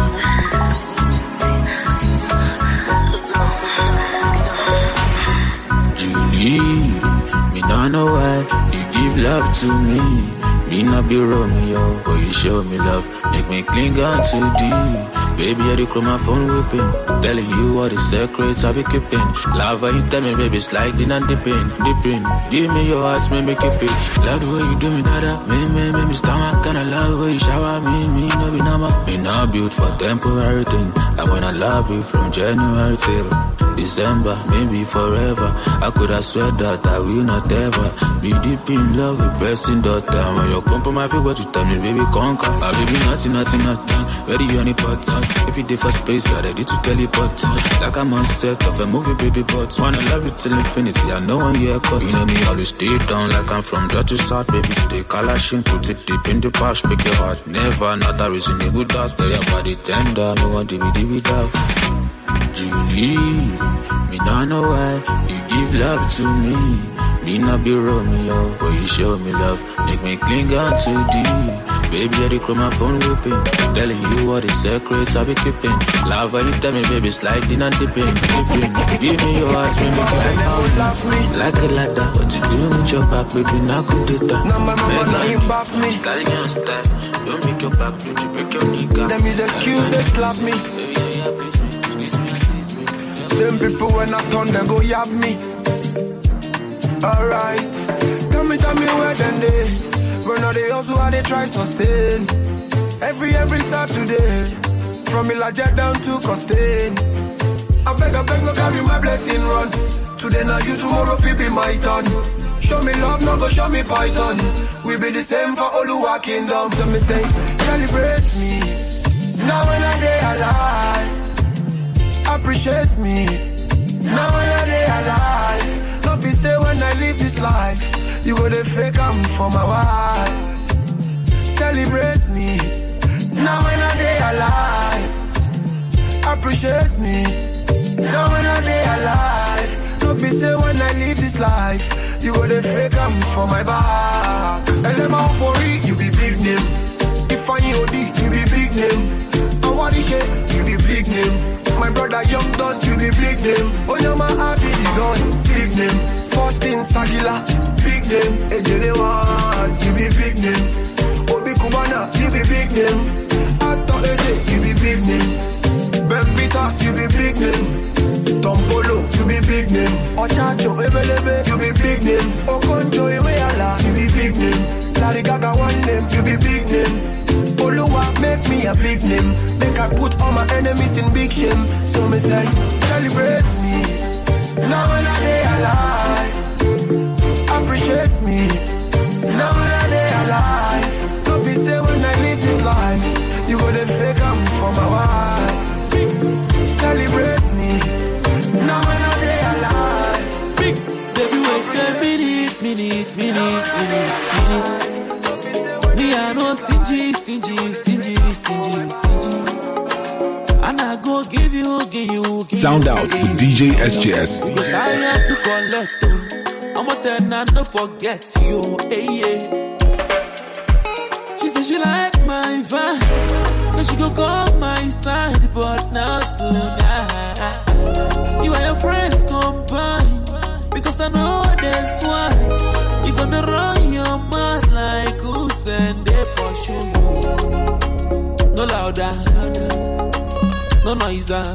Julie, me not know why you give love to me. Me not be Romeo, but you show me love. Make me cling on too deep. Baby, I do call my phone whipping. Telling you all the secrets I be keeping. Love when you tell me, baby, sliding and dipping, dipping. Give me your heart, make me keep it. Love the way you do me, nada. Me, me, me, me stomach. Kinda love the way you shower me, me, no be normal. Me not built for temporary thing. And when I love you from January till December, maybe forever. I could have swear that I will not ever be deep in love with person daughter. When you come for my feet, what you tell me, baby, conquer. I baby, nothing, nothing, nothing. Ready on the pot. If you did for space, I'm ready to teleport. Like I'm on set of a movie, baby, but wanna love you till infinity. I know one year cut. You know me, always stay down like I'm from Dutch to South, baby. Stay Kalashin, put it deep in the past, make your heart never not a reason. table top, girl, your body tender. Me want to be the without. Julie, me not know why you give love to me. Me not be Romeo, but you show me love. Make me cling on too deep. Baby, I dey call my phone looping. Telling you what the secrets I be keeping. Love when you tell me, baby, sliding and dipping, dipping. Give me your heart, make me climb out. Like a ladder, what you do with your back, baby, now good data. Now my mama now you baff me. Styling your style, don't make your back, don't you break your kneecap. Them is excuse, they slap me. Baby, yeah, yeah, please me, squeeze me, tease me. Same people when I turn, they go yab me. Alright, tell me, tell me where then they. But now they also how they try sustain. Every, every Saturday. From Ilaja down to Costain. I beg, I beg, no carry my blessing run. Today now you, tomorrow fi be my turn. Show me love, no go show me python. We be the same for Oluwa Kingdom. So me say, celebrate me. Now when I day alive. Appreciate me. Now when I day alive. Not be say when I live this life. You go to fake I'm for my wife. Celebrate me. Now when I day alive. Appreciate me. Now when I day alive. Not be say when I live this life. You go to fake I'm for my back. L M O for it, you be big name. If I O D, you be big name. Awarishe, you be big name. My brother Young Don, you be big name. Onyama Happy, the Don, big name. First in Sagila, big name. Ejelewan, you be big name. Obi Kubana, you be big name. Ato Eze, you be big name. Ben Peters, you be big name. Tom Polo, you be big name. Ochacho, Ebelebe, you be big name. Okonjo, Iweala, you be big name. Larry Gaga, one name, you be big name. Oluwa, make me a big name. Make I put all my enemies in big shame. So me say, celebrate me. Now when I day alive. Appreciate me. Now when I day alive. Don't be say when I live this life. You go to fake I'm for my wife. Celebrate me. Now when I day alive. Baby, wait a minute, minute, minute, minute, minute. Me I know stingy, stingy, stingy, stingy, stingy. And I go give you, give you, give Sound you, out give with you, D J S J S. But I have to collect you. I'm a ten and don't forget you, hey, yeah. She said she like my vibe, so she go call my side, but not tonight. You and your friends combine, because I know that's why. You gonna run your mouth like who send they pursue you. No louder, no noiser.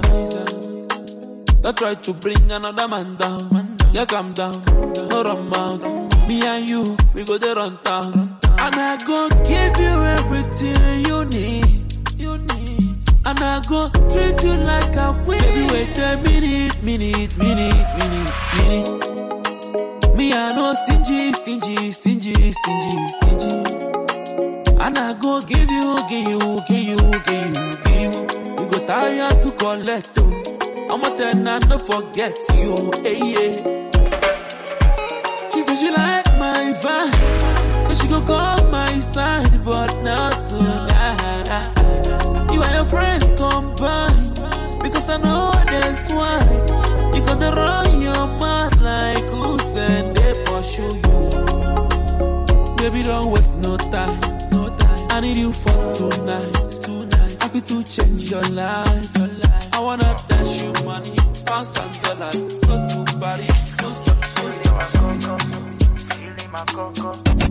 Don't try to bring another man down. Yeah, calm down, no run mouth. Me and you, we go there run town. And I go give you everything you need. You need. And I go treat you like a queen. Baby, wait a minute, minute, minute, minute, minute. Me I know stingy, stingy, stingy, stingy, stingy. And I go give you, give you, give you, give you, give you. You go tired to collect though. I'm a ten and don't forget you, hey, yeah. She said she like my vibe, so she go call my side, but not tonight. You and your friends combine, because I know that's why. You gonna run your mouth like who send they pursue you. Baby, don't waste no time, no time. I need you for tonight, tonight. I feel to change your life, your life. I wanna dash you money, pounds and dollars. Go to Paris, go some, go some, go some. Feeling my coco.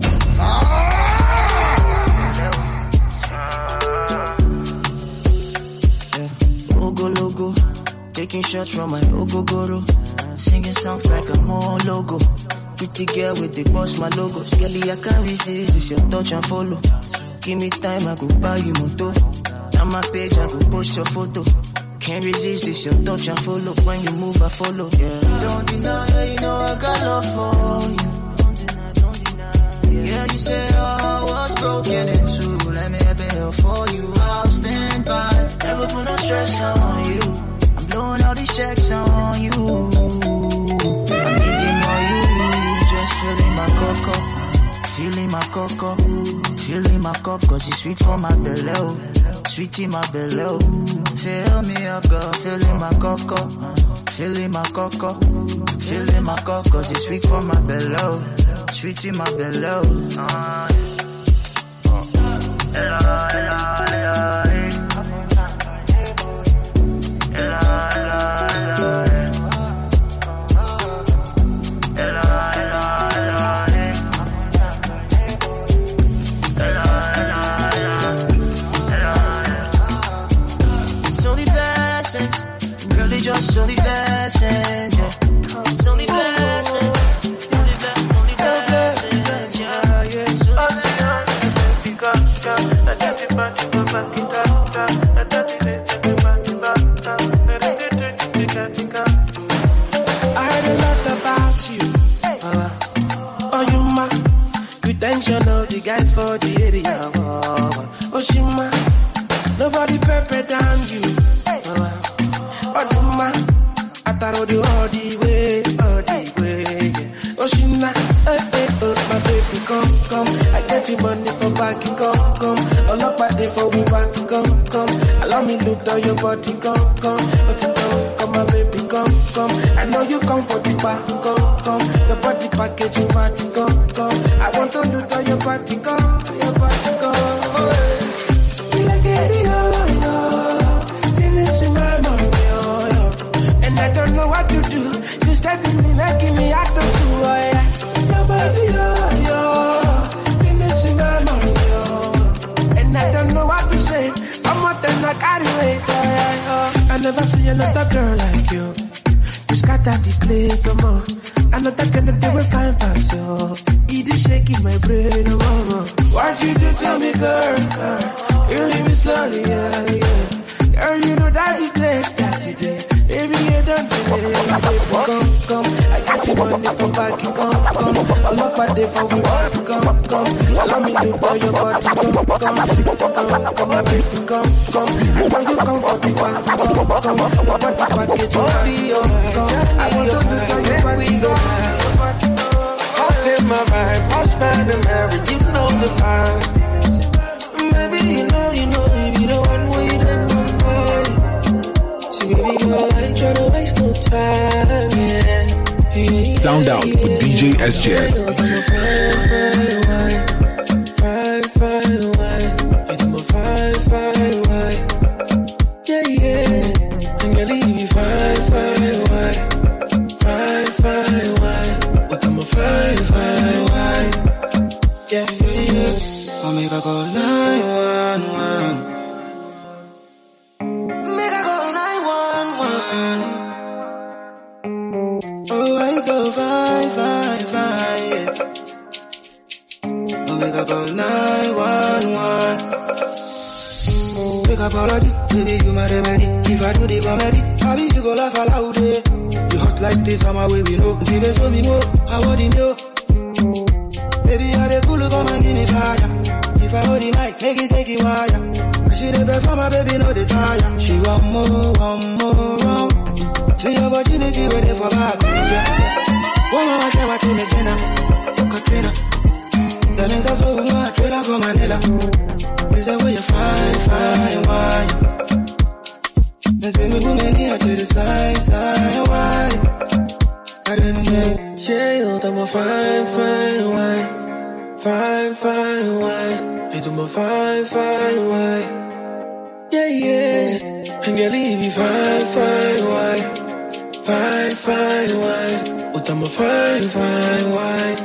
Ogo logo, taking shots from my Ogogoro. Singing songs like a more logo. Pretty girl with the boss, my logo. Skelly, I can't resist, it's your touch and follow. Give me time, I go buy you moto. On my page, I go post your photo. Can't resist, it's your touch and follow. When you move, I follow, yeah. Don't deny, you know I got love for you. Don't deny, don't deny, yeah. Yeah, you say oh, what's broken in two. Let me be here for you, I'll stand by. Never put no stress on you. I'm blowing all these checks on you. I'm needing more you. Just feeling my coco. Feeling my coco. Feeling my cup, cause it's sweet for my belly. sweet in my belly. Fill me up, girl, feeling my cocoa, feeling my cocoa, feeling my cocoa. She's sweet for my belly, sweet in my belly. Uh, ella, ella, ella, ella, ella, ella. Just only blessings, yeah. It's only blessings, only blessings, only blessings, yeah, yeah. I heard a lot about you, uh, oh you ma, you tension all the guys for the area, oh, oh she ma, nobody pepper down you. I thought you all the way, all the way, yeah. Oh, she not, eh, eh, oh, my baby, come, come. I get you money for back, come, come. I look my day for we back, come, come. Allow me look down your body, come, come. But you come, come, my baby, come, come. I know you come for the back, come, come. Your body package, your body, come, come. I want to look down your body, come, your body, come. Oh, yeah. You like it, oh, oh. Finishing my money. And I don't know what to do. You steadily making me act of fool, oh yeah. Nobody, oh, yo. Finishing my money, oh. And I don't know what to say. I'm more than I carry weight, oh yeah, oh. I never see another girl like you. You scatter the place, oh more. Another kind of day will find past you. It is shaking my brain, oh mama. What you do to me, girl? girl? You leave me slowly, yeah, yeah. Girl, you know that you play, that you did. Baby, you don't delay, baby, come, come. I got you money for back, come, come. I look my day for we back, come, come. Allow me to buy your body, come, come. Come, come, my baby, come, come. I know you come for the back, come, come. Your body package, your body, come. I want to look at your body, come. Hop in my vibe, I'll spend the marry, you know the vibe. Maybe you know, you know, you be the one way that my boy. Baby girl, I ain't tryna waste no time, yeah. yeah. Sound out with D J S J S. Fine, fine wine, fine, fine wine. I do my fine, fine wine. Yeah, yeah. And girl, you be fine, fine wine, fine, fine wine. I do my fine, fine wine. Yeah, yeah. I'll make her go nine one one. So fine, fine, fine, yeah. Omega call nine one one. Pick up already, baby, you my remedy. If I do the comedy, I be you go laugh aloud, yeah. You hot like this, I'm away, we know. Give me so me more, I want him, yo. Baby, you're the cool, come and give me fire. If I hold the mic, make it take it wire. I should have for my baby, no the tire. She want more, want more, round. See your virginity waiting for back, yeah. One more time, I tell me, Jenna, Katrina. That means that's what we want, trailer for Manila. Please, I wear your fine, fine wine. Let's get me woman here to the side, side wine. I didn't get jail, I'm a fine, fine wine. Fine, fine wine. I do my fine, fine wine. Yeah, yeah. And girl, you be fine, fine wine. Fine, fine wine. But I'm a fine, fine wine.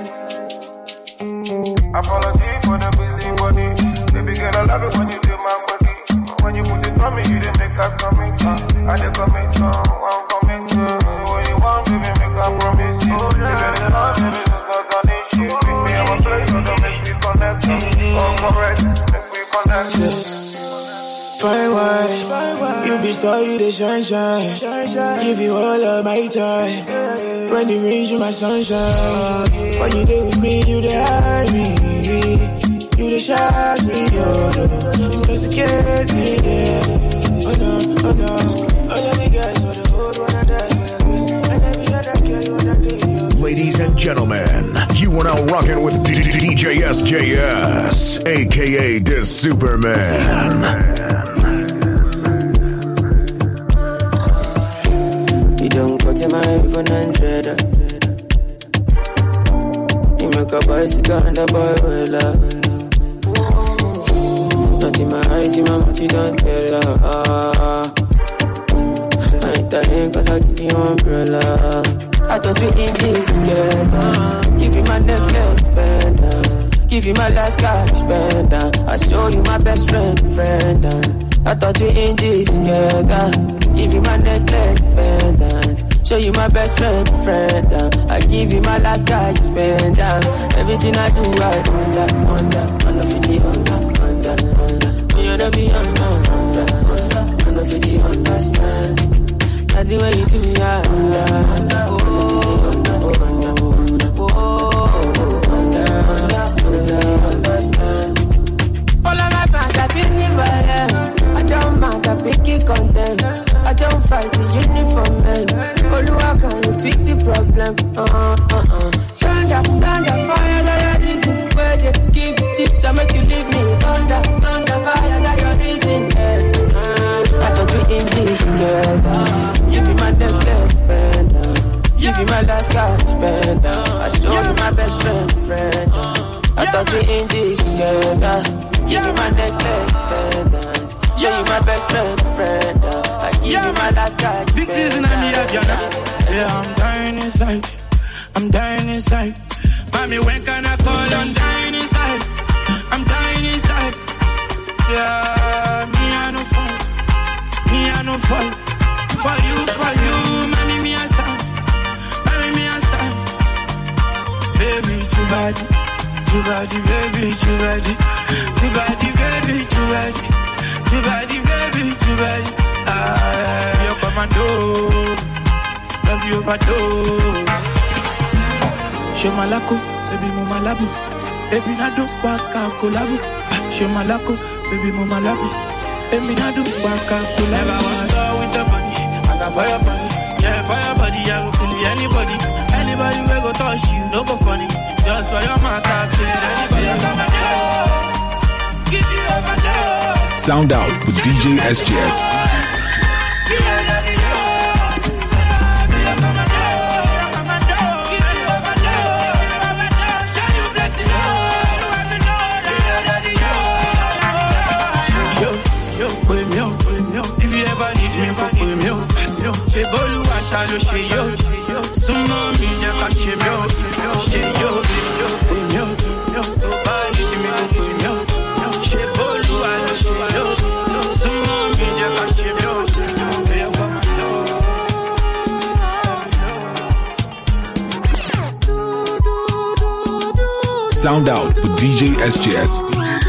Apology for the busy body. Baby girl, I love it when you do my body. When you put it on me, you didn't make that coming. I didn't commit, so I'm coming to what you want, baby, make a promise. You get it on, baby, it's not an issue. Pick me up a place, so don't make me connect. Oh, correct, make me connect. Fine wine, you be star, you the shine, shine. Give you all of my time. When you reach you my sunshine. When you there with me, you the hide me. You the shock me, oh no. You just get me, yeah. Oh no, oh no. All of me guys for the whole one of that. And every other girl you wanna take. Ladies and gentlemen, you are now rocking with D J S J S, aka the Superman. and the boy will love. Not in my eyes, in my mouth, you don't tell her. Ah. I ain't telling cause I give you umbrella. I thought we in this together. Give you my necklace, spend give you my last cash, spend I show you my best friend, friend I thought we in this together. Give you my necklace, spend show you my best friend, friend I give you my last cash, spend everything I do, I under, under, under fifty, under, under, under. You know be under, under, under, under fifty, understand. That's the way you do me, under, under, oh, under, oh, under, under, oh, under, under, understand. All of my fans are busy for them. I don't mind, I pick it content. I don't fight the uniform men. Oluwa, can you fix the problem? Uh-uh, uh-uh. Thunder, thunder, fire, that your reason. Where they give cheap to make you leave me. Thunder, thunder, fire, that your reason. Uh, I thought we in this together. Give me my necklace, spend give me my last cash, spend I show you my best friend, friend I thought we in this together. Give me my necklace, spend show you my best friend, friend I give you my last cash, spend yeah, I'm dying inside. I'm dying inside. Mommy, when can I call? I'm dying inside. I'm dying inside. Yeah, me I no fall. Me I no fall. For you, for you, mommy, me I stand. Mommy, me I stand. Baby, too bad. Too bad, baby, too bad. Too bad, baby, too bad. Too bad, baby, too bad. Ah, you're commando. Love you overdose. Show malako, baby, mo malabu. Baby, na do waka kolabu. Show malako, baby, mo malabu. Baby, na do waka kolabu. Never want to with the money. For your body, yeah, for your body, I go kill anybody. Anybody will go touch you, no go funny. Just for your mouth, I kill anybody. Give you overdose. Sound out with D J S J S. If you ever need me, fuck with me. She bolu ashalo she yo. Sumo mi je ka she yo. She yo, with yo. Nobody need me fuck with yo. She bolu ashalo she yo. Sumo mi je ka she yo. Sound out with D J S J S.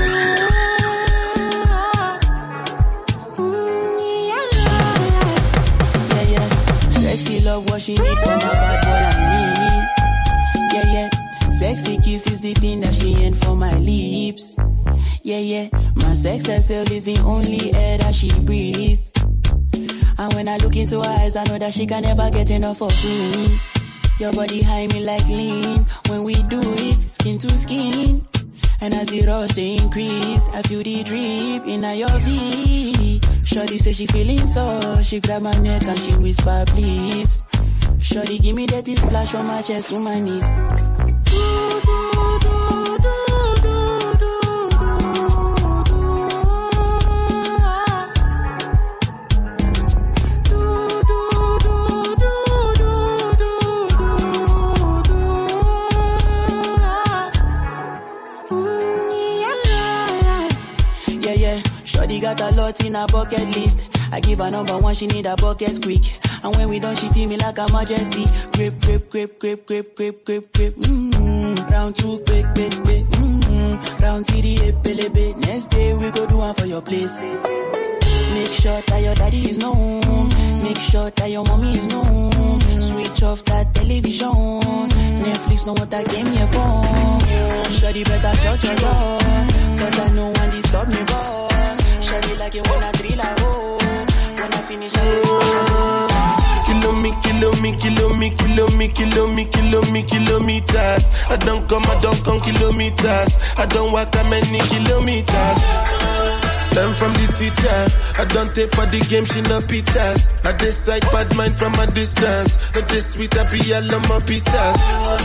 What she need from a bad boy like me. Yeah, yeah. Sexy kiss is the thing that she ain't for my lips. Yeah, yeah. My sex herself is the only air that she breathes. And when I look into her eyes, I know that she can never get enough of me. Your body high me like lean. When we do it, skin to skin. And as the rush they increase, I feel the drip in your V. Shorty say she feeling so. She grab my neck and she whisper, please. Shorty give me that splash from my chest to my knees. Yeah, yeah. Shorty got a lot in her bucket list. I give her number one, she need a bucket quick. And when we done, she feel me like a majesty. Grip, grip, grip, grip, grip, grip, grip, grip. Mm-hmm. Round two, quick, quick, quick. Mm-hmm. Round three, epelebe. Next day we go do one for your place. Make sure that your daddy is known. Make sure that your mommy is known. Switch off that television. Netflix know what I came here for. Shawty better shut your door. Cause I know when they stop me, boy. Shawty like you wanna drill a hole. When I finish, I go. Kilo me, kilo me, kilo me, kilo me, kilo me, kilo me, kilometers. I don't come, I don't come kilometers. I don't walk that many kilometers. Learn from the teacher. I don't take for the game, she no pitas. I decide bad mind from a distance. But this sweet, I be all on my pitas.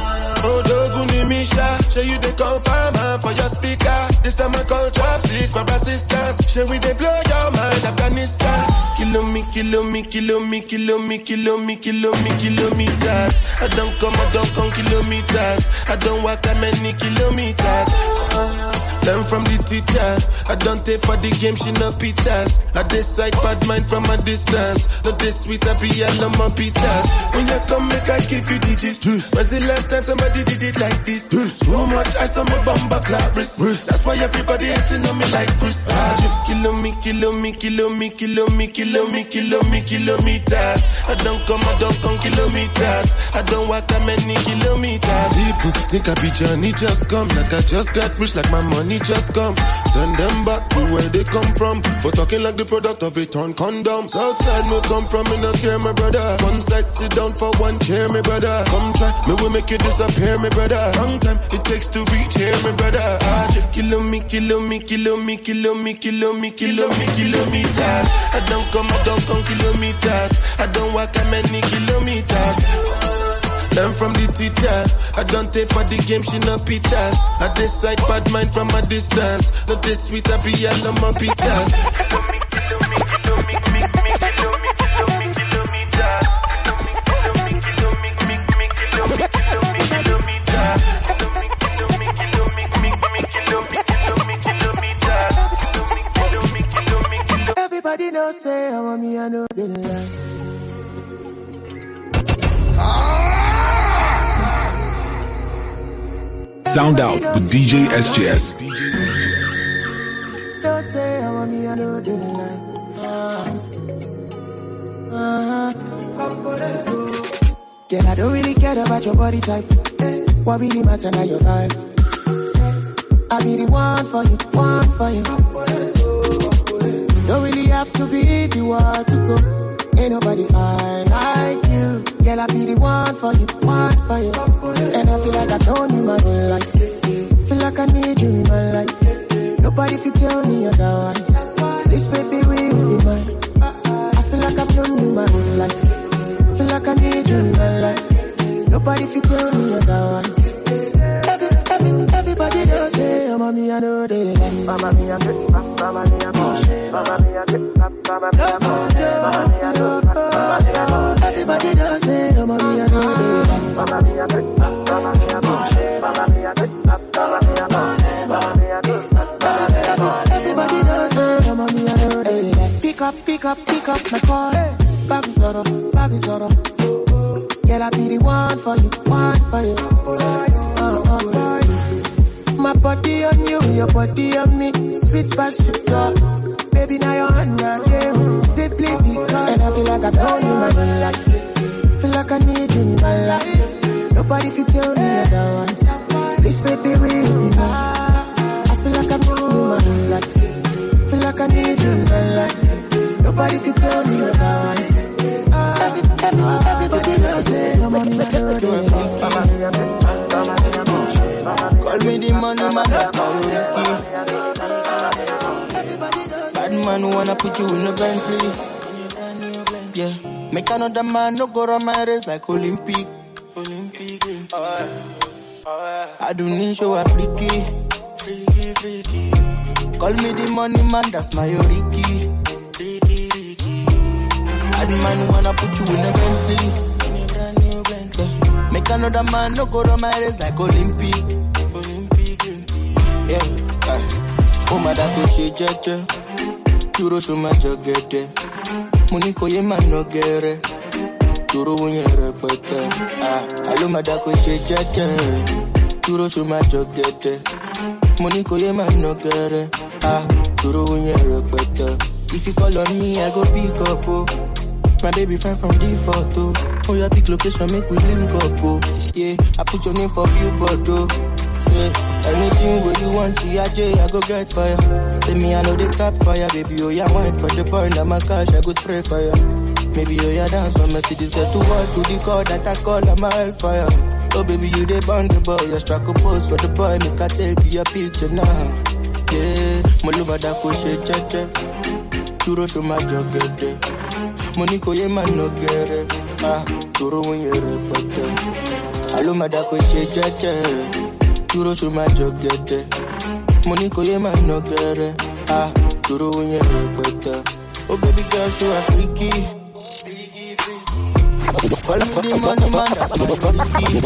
Oh, Doguni Misha, show you the confirm for your speaker. This time I call trap six for assistance. Show we they blow your mind, Afghanistan. Kilo me, kilo me, kilo me, kilo me, kilo me, kilo me, kilometers. I don't come, I don't come kilometers. I don't walk that many kilometers. Uh, learn from the teacher. I don't take for the game, she no pitas. I decide bad mind from a distance. Not this sweet, I be all on my pitas. When you come, make I give you digits. When's the last time somebody did it like this? Too much ice on my bumper clap wrist. That's why everybody hating on me like Chris. Kilo me, kilo me, kilo me, kilo me, kilo me, kilo me, kilometers. I don't come, I don't come kilometers. I don't walk that many kilometers. People think I be Johnny, just come. Like I just got rich, like my money just come. Send them back to where they come from. For talking like the product of a torn condom. Southside no come from, me no care, my brother. One side, sit down for one chair, my brother. Come try, me will make you disappear, my brother. Long time it takes to reach here, my brother. Ah, kilo me, kilo me, kilo me, kilo me, kilo me, kilo me, kilometers. I don't come, I don't come kilometers. I don't walk that many kilometers. Learn from the teacher. I don't take for the game, she no pitas. I decide bad mind from a distance. Not this sweet, I be all on my pitas. Everybody knows say I want me, I know they lie. Sound out with D J S J S. Don't say I want me, I know they lie. Uh-huh. Girl, I don't really care about your body type. What really matter now your vibe. I be the one for you, one for you. Don't really have to be the one to go. Ain't nobody fine like you. Girl, I be the one for you, one for you. And I feel like I've known you my whole life. Feel like I need you in my life. Nobody can tell me otherwise. This baby will be mine. I feel like I've known you my whole life. Feel like I need you in my life. Nobody can tell me otherwise. Every, every, everybody does say, oh, mommy, I know they like. Mama, me, I get, mama, me, I push. Mama, me, I get, mama, me, I push. Everybody does say, oh, mommy, I know they like. Mama, me, I get, mama, me, I push. Mama, me, I get, mama, me, I push. Mama, me, I get, mama, me, I push. Everybody does say, oh, mommy, I know they like. Pick up, pick up, pick up my call. Baby Zoro, Baby Zoro. Girl, I be the one for you, one for you. Uh, uh, my body on you, your body on me. Sweet spaceship, girl. Baby, now you're on my game. Simply because. And I feel like I know you my whole life. Feel like I need you in my life. Nobody can tell me otherwise. This baby will be mine. I feel like I know you my whole life. Feel like I need you in my life. Nobody can tell me otherwise. Every, every, everybody knows it. I'm on my door. Call me the money man, that's my bad man who wanna put you in a Bentley. Yeah, make another man no go run my race like Olympic. Olympic. Oh, oh, I do need show a freaky. Freaky, freaky. Call me the money man, that's my Oriki. Ricky, Ricky. Bad man who wanna put you in a Bentley. In a brand new Bentley. Make another man no go run my race like Olympic. Olympic. Yeah. Uh. Oh, my da go she jeje. Turo to my jogete. Moniko ye man no gere. Turo unye repete. Ah, alo my da go she jeje. Turo to my jogete. Moniko ye man no gere. Ah, turo unye repete. If you call on me, I go pick up. Oh. My baby friend from the photo. Oh, your pick location, make we link up. Oh. Yeah, I put your name for you, but oh. Say, anything what you want, T I J, I go get fire. Say me, I know they cap fire, baby. Oh, yeah, wine for the burn, that my cash, I go spray fire. Maybe oh, yeah, dance for Mercedes, get to work to the call that I call, I'm a hellfire. Oh, baby, you they burn the boy, you strike a pose for the boy, make I take you a picture now. Yeah, Moluma da pushe cheche. Turo to my jogede. Moniko ye man no gere. Ah, turo when you repete. Alo madako che jeje. Duro show my jogete. Money ko ye man no kere. Ah, duro unye better. Oh baby girl, so a freaky. Freaky, freaky. Call me the money man, that's my risky.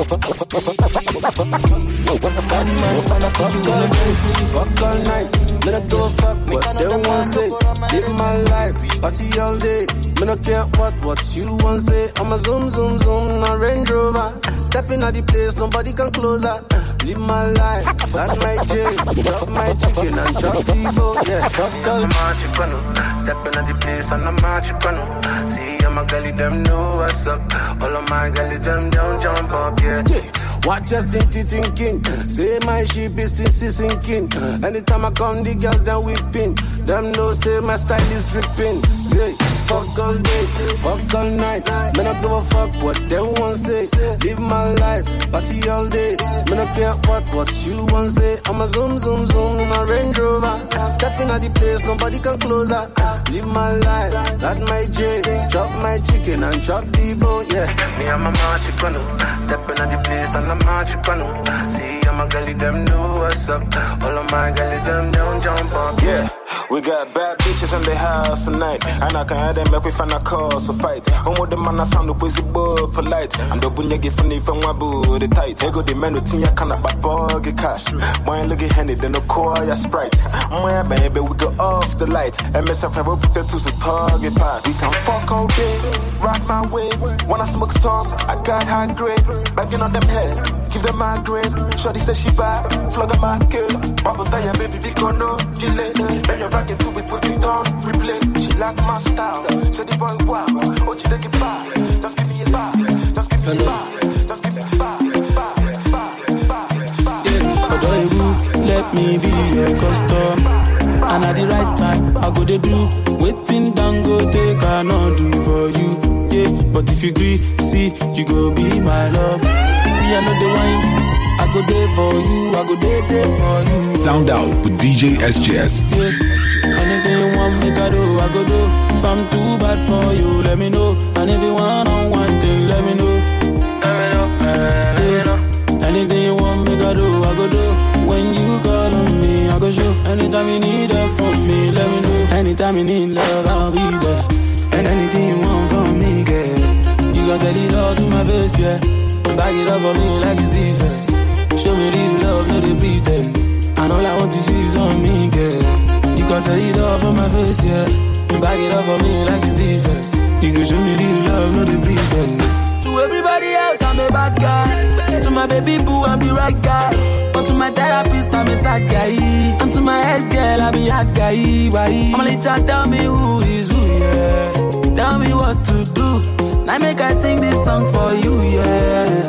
Bad man, wanna fuck you all day. Fuck all night. Let her go fuck what they want say. Live my life, party all day. Me no care what, what you want say. I'm a zoom, zoom, zoom, in a Range Rover. Stepping at the place, nobody can close that. Live my life, that's my J. Drop my chicken and chop people, yeah. Drop all my chicken. Stepping at the place and I'm a chicken. See, I'm a gully, them know what's up. All of my gully, them don't jump up, yeah. yeah. What just think you thinking? Say my ship is sinking. Anytime I come, the girls them whipping. Them know say my style is dripping. Yeah. Fuck all day, fuck all night. Me not give a fuck what they want say. Live my life, party all day. Me not care what, what you want say. I'm a zoom, zoom, zoom in my Range Rover. Stepping at the place, nobody can close that. Live my life, that my J. Chop my chicken and chop the bone, yeah. Me and my man chicken, stepping at the place and I'm a chicken. See, I'm a gully, them know what's up. All of my gully, them don't jump up, yeah. We got bad bitches in the house tonight. And I can have them make we find a cause to fight. Homo the man I sound the busy boy polite. And the bunya get funny from my booty tight. Ego the man who think I can't buy buggy cash. Why look at Henny, then no core ya sprite. My baby, we go off the light. And myself never put that to the target path. We can fuck all day, rock my way. When I smoke sauce, I got high grade. Banging on them head, give them my grade. Shorty says she bad, flog on my kill. Bubble tire, baby, we gon' know. She later, then you're back into it, put it on. Replay, she like my style. Say the boy, wow, oh, you take it back. Just give me a vibe, just give me a vibe. Just give me a vibe, vibe, vibe, vibe. Yeah, Odoibu, let me be your custom. And at the right time, I go to do. Waiting down, go take, I not do for you. Yeah, but if you agree, see, you go be my love. Me, I know the wine. I go there for you, I go there, there for you. Sound out with D J S J S. Yeah. Anything you want me to do, I go do. If I'm too bad for you, let me know. And if you want on one thing, let me know. Let me know, let me know. Anything you want me to do, I go do. When you call on me, I go show. Anytime you need help from me, let me know. Anytime you need love, I'll be there. And anything you want from me, girl, you gon' tell it all to my face, yeah. Back it up for me like it's defense. Show me real love, no they pretend. And all I want to see is on me, girl. You can tell it all from my face, yeah. Back it up for me like it's defense. You can show me real love, no they pretend. To everybody else, I'm a bad guy. To my baby boo, I'm the right guy. But to my therapist, I'm a sad guy. And to my ex-girl, I'm a hard guy. Why? I'ma let you tell me who is who, yeah. Tell me what to do. Now make I sing this song for you, yeah.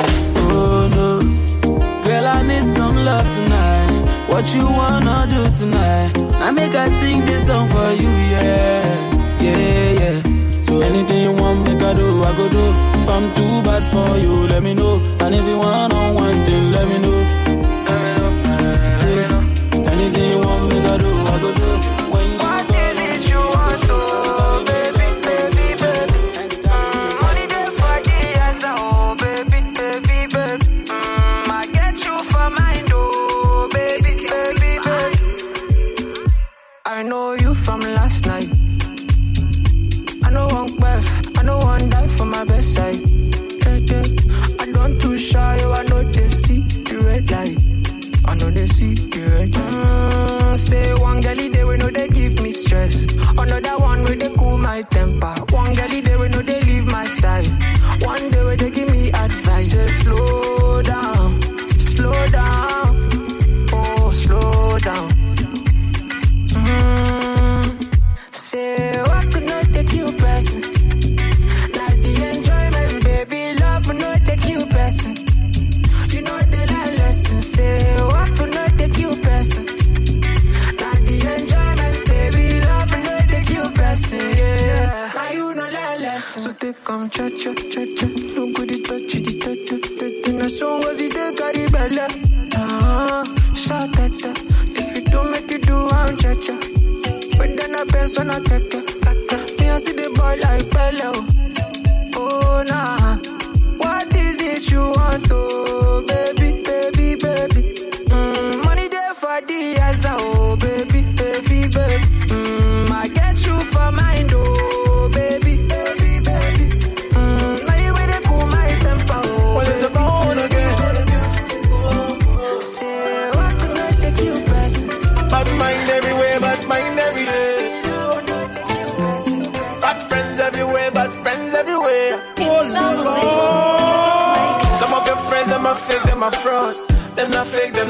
Oh no, girl, I need some love tonight. What you wanna do tonight? Now make I sing this song for you, yeah, yeah, yeah. So anything you want, make I do, I go do. If I'm too bad for you, let me know. And if you want on one thing, let me know. Let me know, yeah. Anything you want, make I do, I go do. When you what is it you want to, baby, baby, baby? Mm, only there for the answer, oh, baby, baby, baby. Mm, I get you for mine, oh, baby, baby, baby. I know you from last night. I know one breath, I know one die for my best side. Yeah, yeah. I don't too shy, oh, I know they see the red light. I know they see the red light. Mm, say one girlie they will know they give me stress. Another one where they cool my temper. One girlie they will know they leave my side. One day where they give me advice. Say slow down, slow down, oh slow down. Mm, say what could not take you person. Not the enjoyment, baby, love will not take you person. You know the lesson, say what could not take you person. Not the enjoyment, baby, love will not take you person, yeah. Now you know the lesson. So they come cha cha cha cha. No good it touch it, it touch it, touch it. Na song was it they carry bella. Ah, shout at that. If you don't make it do, I'm cha cha. But then I best on a kaka. Me I see the boy like Bello. Oh nah, what is it you want to?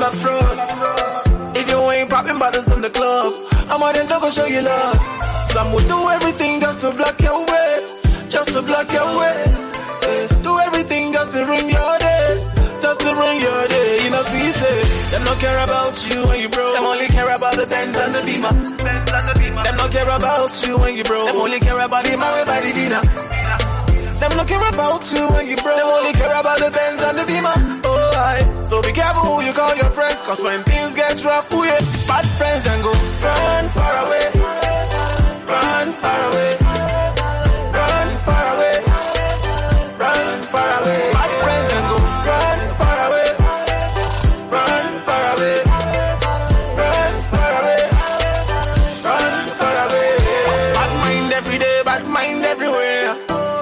a fraud. If you ain't popping bottles in the club, I'm on them not gonna show you love. Some will do everything just to block your way, just to block your way. Yeah. Do everything just to ruin your day, just to ruin your day. You know what you say? Them don't care about you when you broke. Them only care about the Benz and the Beamer. Benz and the Beamer. Them don't care about you when you broke. Them only care about the man by the dinner. Them don't care about you when you broke. Them only care about the Benz and the Beamer. Oh, I. So be careful who you call your friends, cause when things get rough, we ain't bad friends and go run far away, run far away, run far away, run far away. Bad friends and go run far away, run far away, run far away, run far away. Bad mind every day, bad mind everywhere.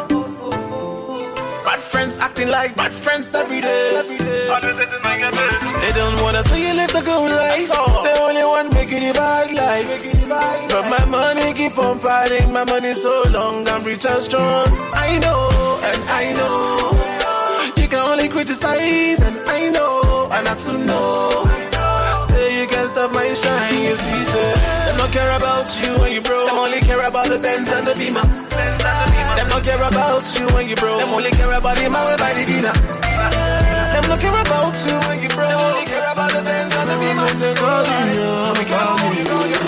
Bad friends acting like bad friends every day. Every day. They don't wanna see you live the good life. They only want making it bad life. But my money keep on fighting. My money so long, I'm rich and strong. I know, and I know. You can only criticize, and I know, and not to know. Say you can't stop my shine, you see, say. Them don't care about you when you broke. Them only care about the Benz and the Beamer. Them don't care about you when you broke. Them only care about the man by the dinner. Them don't care about you when you broke. Them only care about the Benz and the Beamer. They call you, they call you.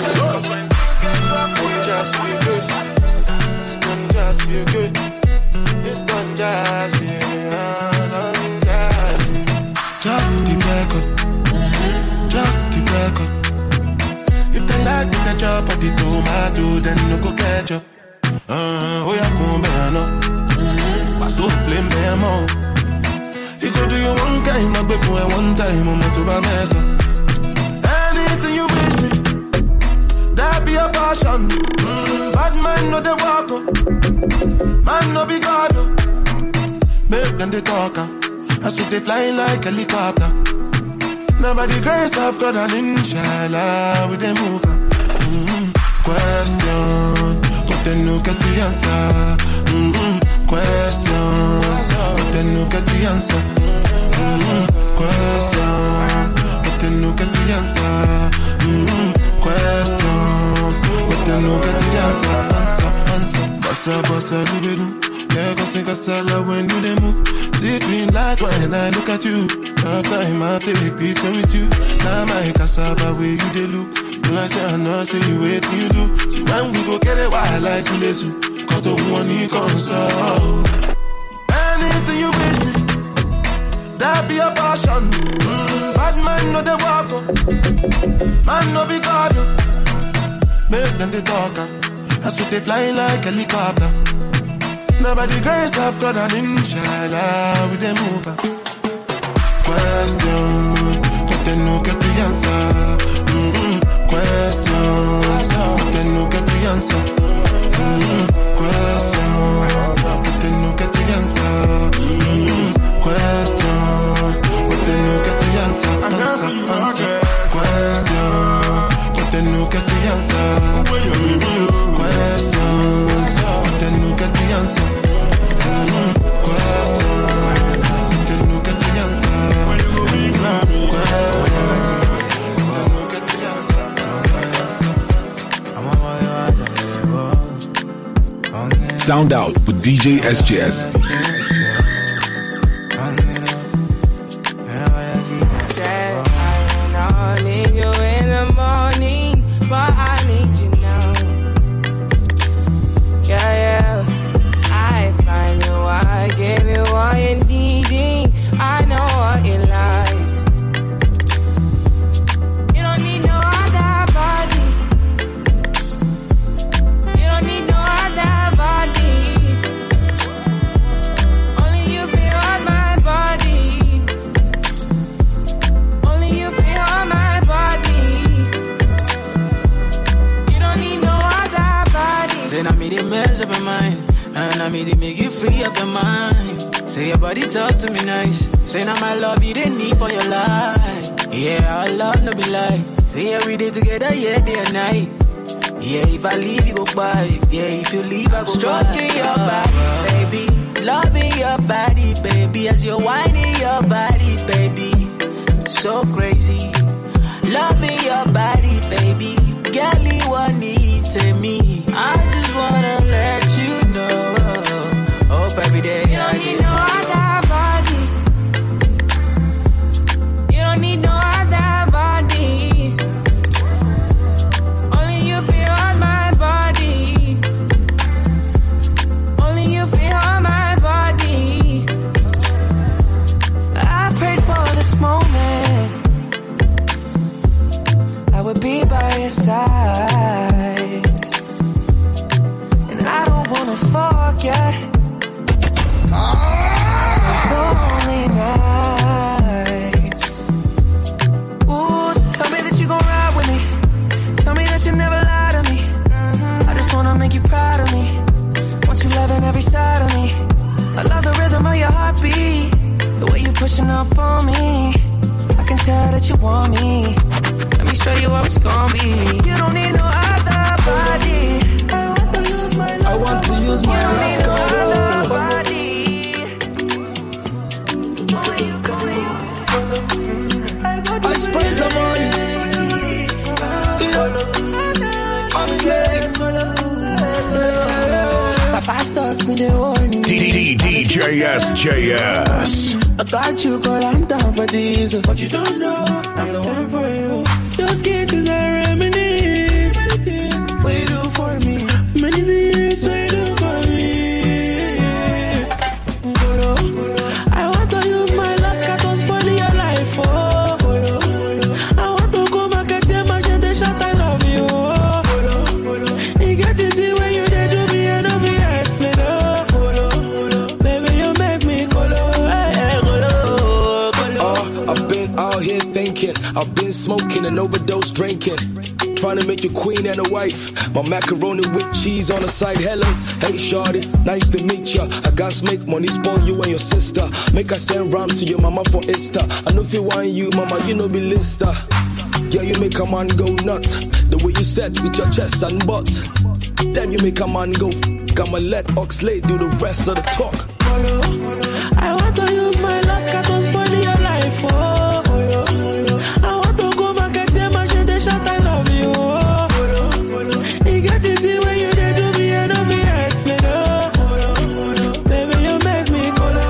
Just feel good. It's done just feel good. It's done just feel good. Just for the record. Just for the record. If they like me, then chop up the tomato, then no go catch up. Uh, oh yeah, come back now. But so blame them all. You go do you one time, I before one time, I'm not to my mess up. Anything you wish me, that be a passion. Mm, bad man no they walk up, man no be God up. Make them they talk up, I see they fly like helicopter. Now by the grace of God and inshallah, we they move up. Mm-hmm. Question, but then no get the answer. Mm-hmm. Question, but then no get the answer. Mm-hmm. Question, but then no get the answer. Mm-hmm. Question, but then no get the answer. Answer, answer. Bossa, bossa, do-do-do. Yeah, go sing a solo when you they move. See green light when I look at you. Last time I take a picture with you. Now my cassava where you they look. I say I know, say you wait till you do. See when we go get it, why I like to lace you. Cause the one you console. Anything you wish me, that be a passion. Mm, bad man no they walk up, man no be God up. Make them they talk up, that's what they fly like helicopter. Now by the grace of God and inshallah, we they move up. Question, but they no get the answer. Mm-mm. Question, but they no get the answer. Mm-mm. Question, but they no get the answer. Mm-mm. Question, but they no get the answer. Answer, answer. Question, but they no get the answer. Mm-mm. Question, but they no get the answer. Mm-mm. Question, but they no get the answer. Mm-mm. Question. Sound out with D J S J S. I need you in the morning, but I need you now. Yeah, yeah. I find you, I give you all you need. I know what you like. You don't need no other body. You don't need no other body. Only you feel on my body. Only you feel on my body. You don't need no other body. Say now me they mess up my mind, and I me they make you free up your mind. Say your body talk to me nice. Say now my love you didn't need for your life. Yeah, our love no be lie. Say every day together, yeah, day and night. Yeah, if I leave you go by. Yeah, if you leave I go stroking by. Your body, baby. Loving your body, baby. As you're whining your body, baby. so crazy. Loving your body, baby. Girl, you want need to me. I just wanna let you know. Hope every day you don't need no other body. You don't need no other body. Only you feel on my body. Only you feel on my body. I prayed for this moment. I would be by your side. And I don't wanna forget those lonely nights. Ooh, so tell me that you gon' ride with me. Tell me that you never lie to me. I just wanna make you proud of me. Want you loving every side of me. I love the rhythm of your heartbeat. The way you pushing up on me. I can tell that you want me. Let me show you how it's gonna be. You don't need no other body. I want to use my other body. I spray some money. I'm slick. My pastor's been the warning. D J S J S. I got you, girl, I'm down for this. But you don't know, I'm down for you. Those kisses are reminisce. Many things what you do for me. Many things what you do for me. I want to use my last cat to spoil your life. Oh, I want to go market and imagine the shot I love you. You get it the way you did to me and I'll be explain. Oh, baby, you make me colo. Uh, I've been out here thinking, I've been smoking and overdose drinking. Trying to make you queen and a wife. My macaroni with cheese on the side. Hello, hey shawty, nice to meet ya. I got make money, spoil you and your sister. Make I send rhyme to your mama for Insta. I know if you want you, mama, you know be lister. Yeah, you make a man go nuts. The way you set with your chest and butt. Damn, you make a man go. I'ma let Oxlade do the rest of the talk. I want to use my last cat to spoil your life. Oh, I want to go market and imagine the shot I love you. Oh, you get it the way you did to me and I'll be explain. Oh, baby, you make me colo.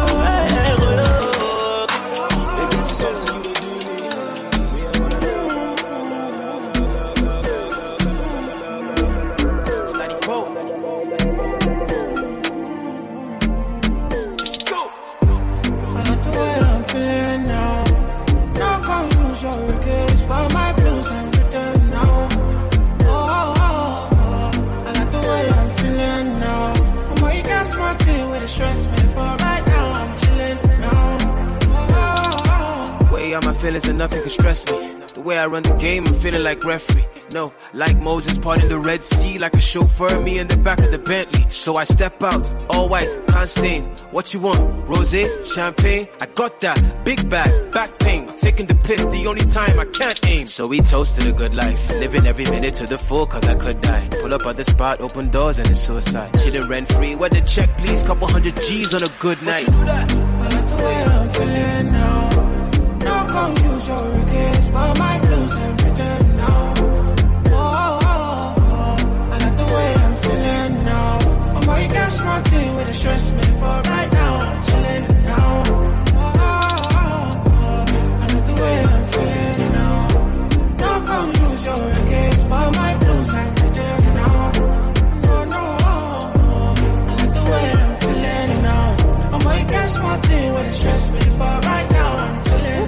Feelings and nothing can stress me. The way I run the game, I'm feeling like referee. No, like Moses parting the Red Sea, like a chauffeur, me in the back of the Bentley. So I step out, all white, can't stain. What you want? Rosé, champagne? I got that. Big bag, back pain. Taking the piss, the only time I can't aim. So we toasted a good life, living every minute to the full, cause I could die. Pull up at the spot, open doors, and it's suicide. Chillin' rent free, where the check, please? Couple hundred G's on a good night. I like the way I'm feeling now. No, come use your regrets, but my blues and rhythm now. Oh, oh, oh, oh, I like the way I'm feeling now. I'm boy, you got smart thing with the stress me, but right now I'm chilling now. Oh, oh, oh, oh, I like the way I'm feeling now. No, come use your regrets, but my blues and rhythm now. No, no, oh, oh, I like the way I'm feeling now. I'm boy, you got smart thing with the stress me, but right now I'm chilling.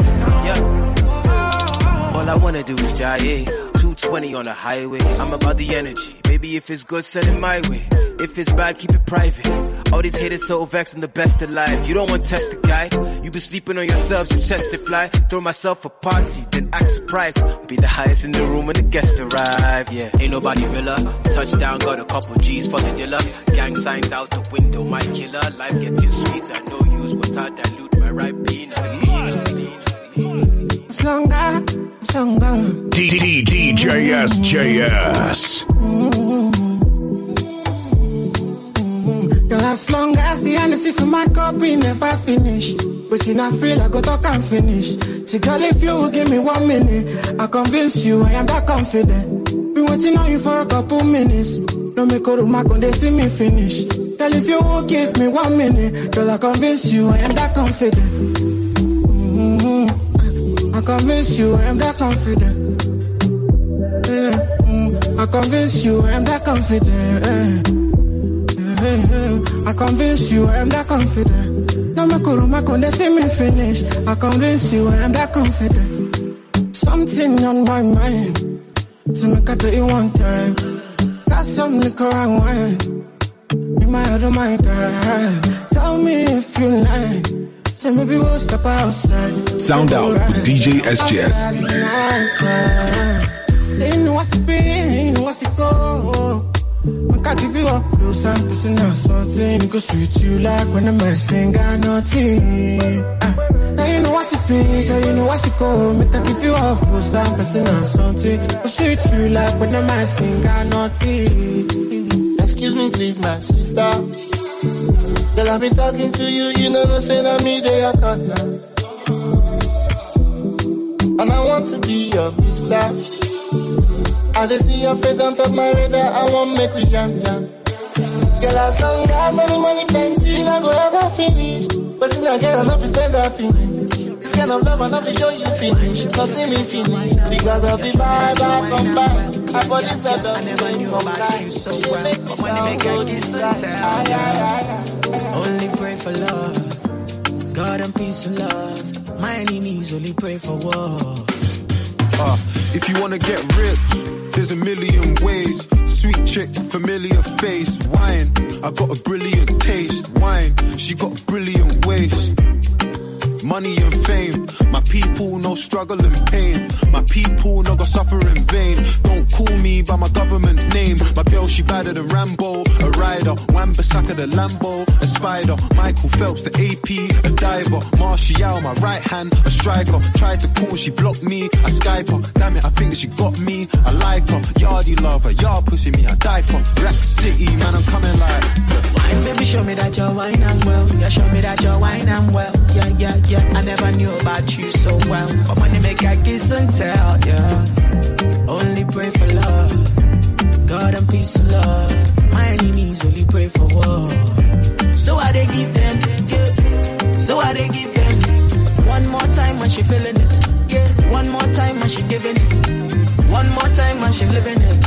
All I wanna do is jive, two twenty on the highway. I'm about the energy, baby. If it's good, send it my way. If it's bad, keep it private. All these haters so vexed, I'm the best alive. You don't want to test the guy. You been sleeping on yourselves, you test it fly. Throw myself a party, then act surprised. Be the highest in the room when the guests arrive. Yeah, ain't nobody realer. Touchdown, got a couple G's for the dealer. Gang signs out the window, my killer. Life getting sweeter, no use what I dilute my right bean. Longer, longer. D J S J S. Girl, as long as the energy to my cup, we never finish. But in I feel I go talk and finish. See, girl, if you will give me one minute, I convince you I am that confident. Been waiting on you for a couple minutes. No make a room, when they see me finish. Girl, if you will give me one minute, girl, I convince you I am that confident. Mm-hmm. I convince you I am that confident. Yeah. Mm-hmm. I convince you I am that confident. Yeah. Yeah. I convince you I am that confident. No make a room, when they see me finish. I convince you I am that confident. Something on my mind, so make I tell you one time. Got some liquor and wine in my head, of my God. Tell me if you like. Tell me we'll step outside. Sound out with D J S J S. They know what's it be, they know what's it go. Make I give you up close and personal something. Go sweet you like when I'm messing, got nothing. Now you know what's it be, girl, you know what's it go. Make I give you up close and personal something. Go sweet you like when I'm messing, got nothing. Excuse me please my sister. Girl, I've been talking to you, you know no say that me they are caught now. And I want to be your mister. I just see your face on top my radar, I want make we jam jam. Girl, as long as any money plenty, I go ever finish. But it's not get enough to spend that feeling. This kind of love enough to show you finish. Not see me finish. Because of the vibe I come back. I bought this up, I never knew about you so well. But when you make a kiss and tell, only pray for love, God and peace and love. My enemies only pray for war. Uh, if you wanna get rich, there's a million ways. Sweet chick, familiar face. Wine, I got a brilliant taste. Wine, she got a brilliant waist. Money and fame, my people no struggle and pain. My people no go suffer in vain. Don't call me by my government name. My girl she badder than Rambo, a rider. Wan-Bissaka the Lambo, a spider. Michael Phelps the A P, a diver. Martial my right hand, a striker. Tried to call, she blocked me. I Skype her, damn it I think that she got me. I like her, yardie lover, yard pussy me I die for. Rack City man I'm coming like. Wine baby show me that you're wine and well. Yeah show me that you're wine and well. Yeah yeah yeah. I never knew about you so well. But money make I kiss and tell, yeah. Only pray for love, God and peace and love. My enemies only pray for war. So I they give them, yeah. So I they give them. One more time when she feeling it, yeah. One more time when she giving it. One more time when she living it,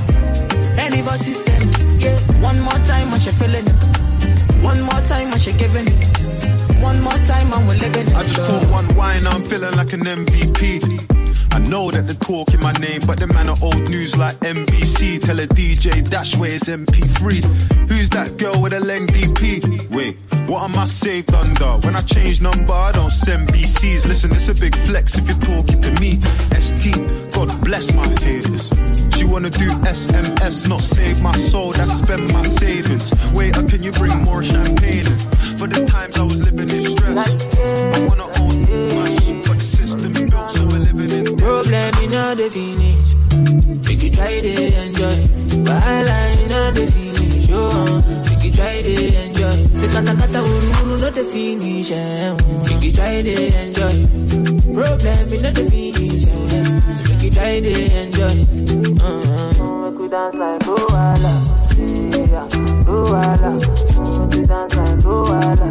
uh. Any of our system, yeah. One more time when she feeling it. One more time when she giving it. One more time and we're living it. I just caught one wine, I'm feeling like an M V P. I know that they're talking my name, but the man are old news like N B C. Tell a D J dash where it's M P three. Who's that girl with a lengthy P? Wait, what am I saved under? When I change number, I don't send B Cs. Listen, it's a big flex if you're talking to me. S T, God bless my haters. She wanna do S M S, not save my soul, that's spend my savings. Wait, or can you bring more champagne in? For the times I was living in stress, I wanna own my shit, but the system built, so we're living in problem in all the finish. Make you try to enjoy. While I in all the finish, oh, make you try to enjoy. Say kata kata uru not the finish, eh. Make you try to enjoy. Problem in all the finish, eh. So make you try to enjoy. Uh-huh. Make we dance like Luala, yeah, Luala. Make we dance like Luala,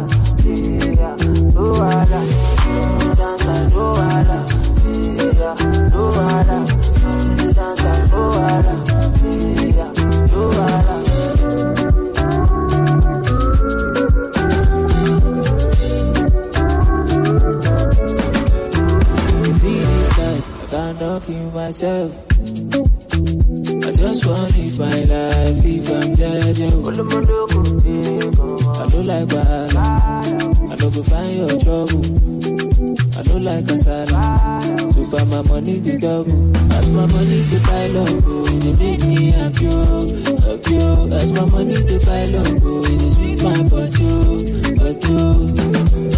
yeah, Luala. Make we dance like Luala, yeah, Luala. Make we dance like Luala, yeah, Luala. You see this life, I can't talk in myself. I just want to live my life if I'm judging. I don't like bad. I don't go find your trouble. I don't like a salad. So far my money the double. As my money to buy logo, it make me happy, happy. As my money to buy logo, it is with my body, body.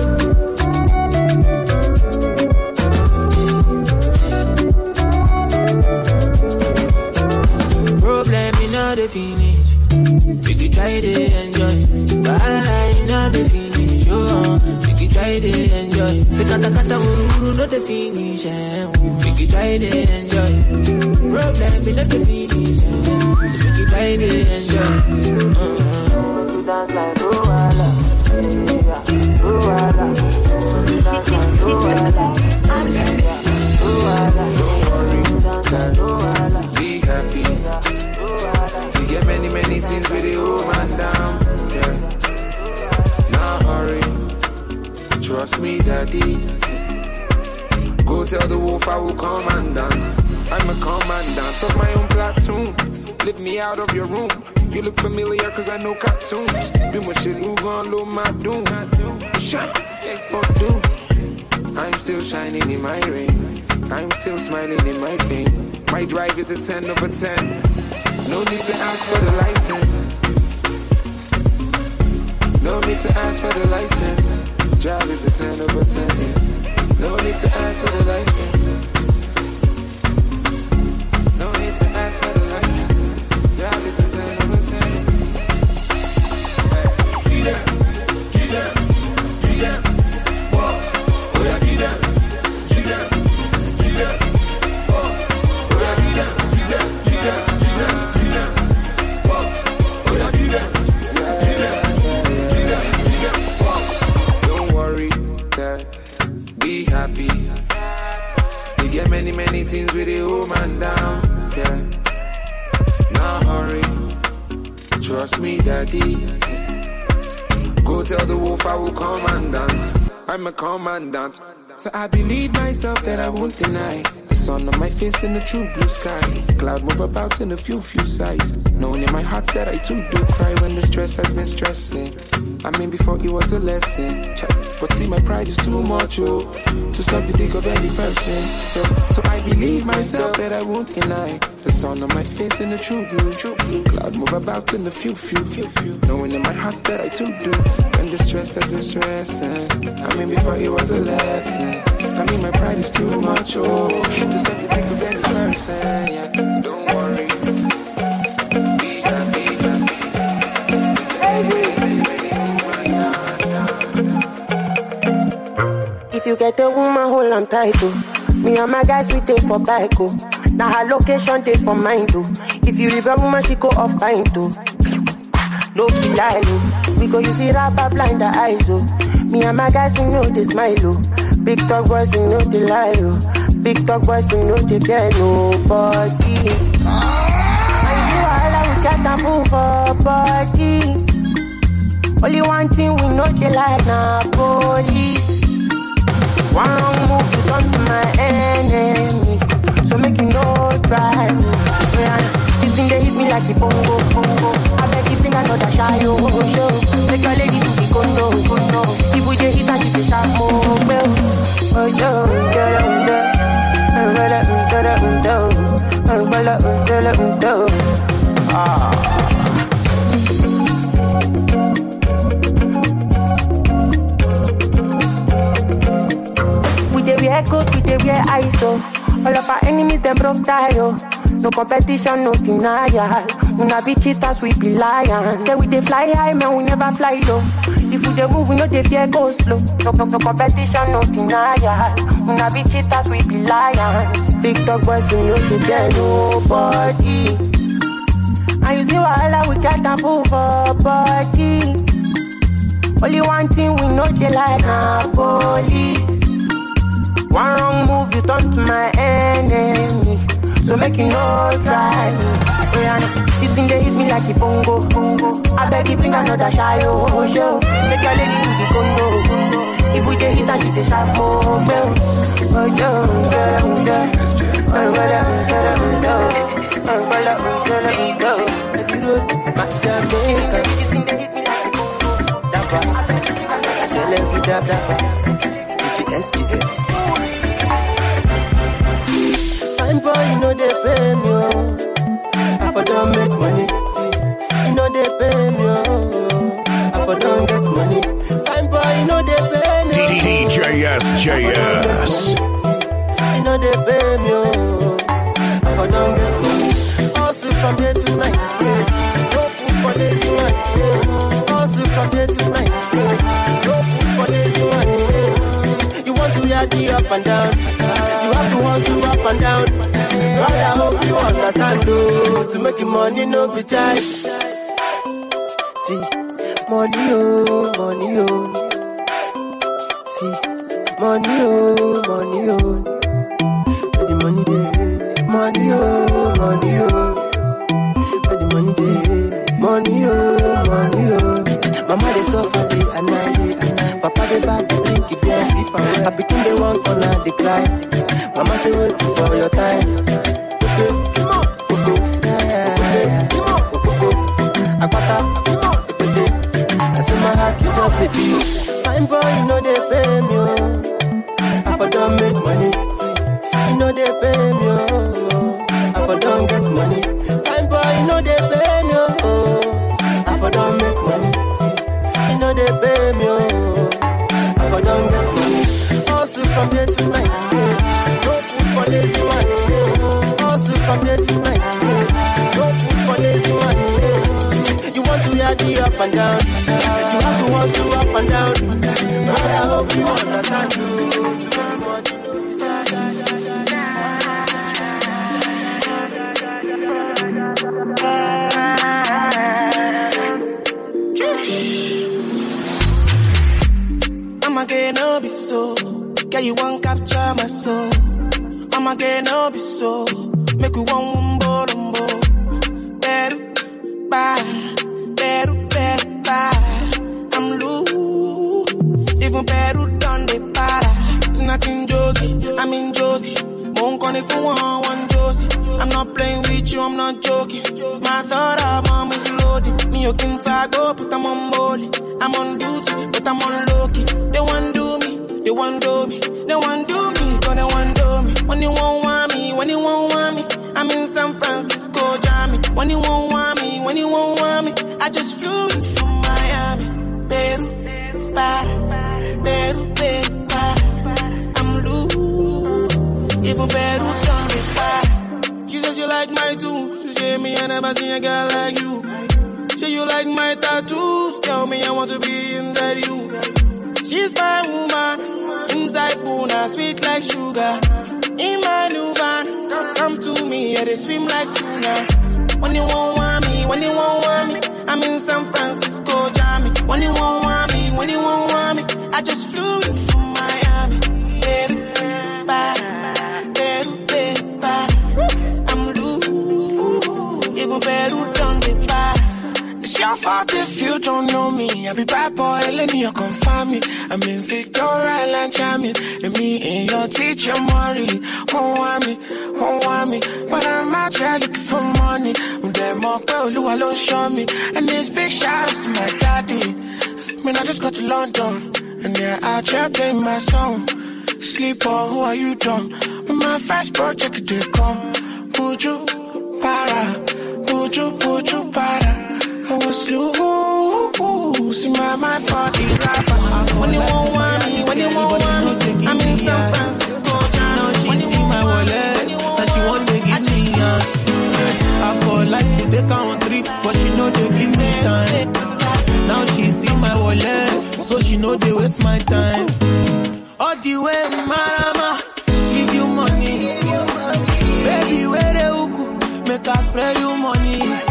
Problem in all the finish. You can try to enjoy. While I in all the finish, oh, you can try to enjoy. Say kata kata uru uru no the finish. Make you try to enjoy. Problem be not the finish. So make you try to enjoy. Uh-huh. Dance like Luala, yeah, Luala. Dance like Luala, Luala. Don't worry, Luala. Be happy. We get many many things with the old man down. Yeah. Not hurry. Trust me, daddy. Go tell the wolf I will come and dance. I'm a commandant of my own platoon. Lift me out of your room. You look familiar cause I know cartoons. Be my shit, who gon' load my doom? Shut up, doom. I'm still shining in my rain. I'm still smiling in my pain. My drive is a ten over ten. No need to ask for the license. No need to ask for the license. Drive is a ten over ten. No need to ask for the license. No need to ask for the license. Drive is a ten over ten. Get them, get them, get them, boss. Oh yeah, get them, get them, get them, boss. Oh yeah, get them, get them, get them, get them, get them, boss. Oh yeah, get them, get them, get them, get them, boss. Don't worry, Dad. Be happy. You get many, many things with the old man down. Yeah. Not hurry. Trust me, daddy. Go tell the wolf I will come and dance. I'm a commandant. So I believe myself that I won't deny. The sun on my face in the true blue sky. Cloud move about in a few, few sighs. Knowing in my heart that I too do cry when the stress has been stressing. I mean before it was a lesson. But see my pride is too much, oh, to suck the dick of any person. So so I believe myself that I won't deny. The sun on my face in the true blue, true blue. Cloud move about in the few, few, few, few. Knowing in my heart that I too do. When the stress has been stressing. I mean before it was a lesson. I mean my pride is too much, oh, to suck the dick of any person. Yeah, don't worry. Be happy, happy. If you get a woman, hold on tight, oh. Me and my guys, we take for bike, oh. Now her location, take for mine, too. If you leave a woman, she go off pine, too. No be lie, oh. We go use it rapper blind the eyes, oh. Me and my guys, we know they smile, oh. Big talk boys, we know they lie, oh. Big talk boys, we know they fear nobody. I see all we can't move for body. Only one thing we know they like, now police. One wrong move, you turn to my enemy. So make you no try me. This thing they hit me like the bongo, bongo. I beg you think I know that shy, oh, show. Make a lady to be condo, condo. If we get hit, I get the sharp move, well. Oh, yo, get up, get up. I'm gonna, get up, get up. I'm gonna, get up, get up. Ah. We wear coat, we wear I S O. All of our enemies, them broke tie, oh. No competition, no denial. We not be cheaters, we be lions. Say we dey fly high, man, we never fly low. If we dey move, we know they fear go slow. No, no, no competition, no denial. We not be cheaters, we be lions. Big dog boys, we know they fear nobody. And you see wahala, we can't move for body. Only one thing we know they like, now police. One wrong move, you turn to my enemy. So make you no try me. This thing they hit me like a bongo, bongo. I beg you bring another shy, oh, show. Make your lady to the condo, condo. If we dey hit and she dey sharp more, well. Oh, yo, girl, girl. Oh, girl, girl, oh, girl, girl, my Jamaica. This thing they hit me like a bongo. Dapper, I tell every dab, dapper. D J S J S. Fine boy, you know they pay me, oh. I for don't make money, see. You know they pay me, oh. I for don't get money. Fine boy, you know they pay me, oh. D J S J S. You know they pay me, oh. I for don't get money. Also from day to night, yeah. No food for day to night, yeah. Also from day to night, yeah. No food for day to night, yeah. up and down. You have to hustle up and down. God, I hope you understand, though. To make money, no be child. See, money, oh, money, oh. See, money, oh, money, oh. Where the money dey? Money, oh, money, oh. Where the money dey? Money, oh, money, oh. Mama, they suffer day and night. Papa, they back, they drink it, they sleep away. I begin they one corner, they cry. Mama, say waiting for your time. Okay, come on, okay, yeah, yeah, come on, okay, Agbata, I say my heart is just a beat. Fine boy, you know they pay me, oh. I for don't make money, see. You know they pay me, oh. I for don't get money. Fine boy, you know they pay me, oh. I for don't make money, see. You know they pay me, oh. I for don't get money. Also from day to night, yeah. No food for lazy man, yeah. Also from day to night, yeah. No food for lazy man, yeah. You want to hear the up and down. You have to hustle up and down. But I hope you understand. I'ma get no be so. Girl, you won't capture my soul. I'ma get no be so. Make you one wumbo lumbo. Beru, bye. Beru, beru, bye. I'm loose. Even Beru done the para. Tonight in Josie, I'm in Josie. Won't call if you want one Josie. I'm not playing with you, I'm not joking. My thought of mom is loaded. Me, you can fago, but I'm on molly. I'm on duty, but I'm on low-key. They want do me, they want do me. They want do me, cause they want do me. When you won't want me, when you won't want me, I'm in San Francisco, Jammy. When you won't want me, when you won't want me, I just flew in from Miami. Peru, para, Peru, Peru, para. I'm loose, even Peru done me para. She says you like my tunes, she say me I never seen a girl like you. Say you like my tattoos, tell me I want to be inside you. She's my woman, inside Puna, sweet like sugar. In my new van, come to me, yeah, they swim like tuna. When you won't want me, when you won't want me, I'm in San Francisco, Jammy. When you won't want me, when you won't want me, I just flew in from Miami. Peru, para, Peru, Peru, para. I'm loose, even Peru done the para. It's your fault if you don't know me. I be bad boy, let me come find me. I'm in Victoria Island, charming. And me and your teacher, Maury. Won't want me, won't want me. But I'm out here looking for money. I'm there more girl who alone show me. And this big shout out to my daddy. Man, I just got to London. And they're out here playing my song. Sleep on, who are you done? With my first project, they come. Buju, para. Buju, buju, para. I was loose in my mind for the rapper. When you won't want me, when you won't want me, I'm in San Francisco. Now she see my wallet, that she want to give me young. I for life to take her on trips, but she know they give me time. Now she see my wallet, so she know they waste my time. All the way, Marama, give you money. Baby, where the hook, make her spray you money.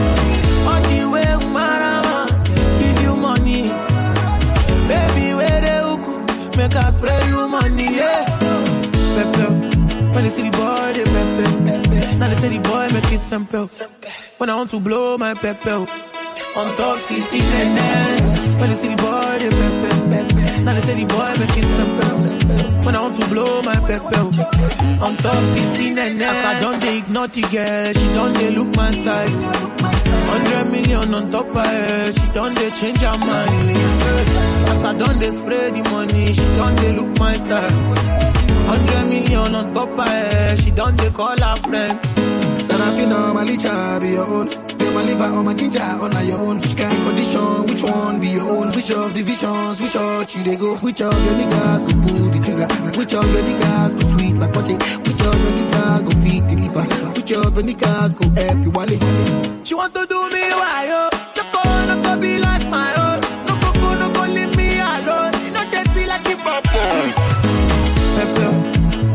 Make us spray you money, yeah. Pepe, when they see the boy, they pepe. Now they say the boy make it simple. When I want to blow my pepe, on top C C N N. When they see the boy, they pepe. Now they say the boy make it simple. When I want to blow my pepe, on top C C N N. As I don't they ignore the girl, she don't they look my side. Hundred million on top of her, she don't they change her mind. As I done they spray the money, she done they look my side. Hundred million on top of her, she done they call her friends. Sarafina, my licha, be your own. Be my liver or my ginger, on your own. Which kind of condition, which one be your own? Which of the visions, which church you they go? Which of your niggas go pull the trigger? Which of your niggas go sweet like potty? Which of your niggas go feed the liver? Which of your niggas go help you wallet? She want to do me why, yo? Choco, no go be like my own. No go, go, no go leave me alone. You know, they see like it pop. Pepe.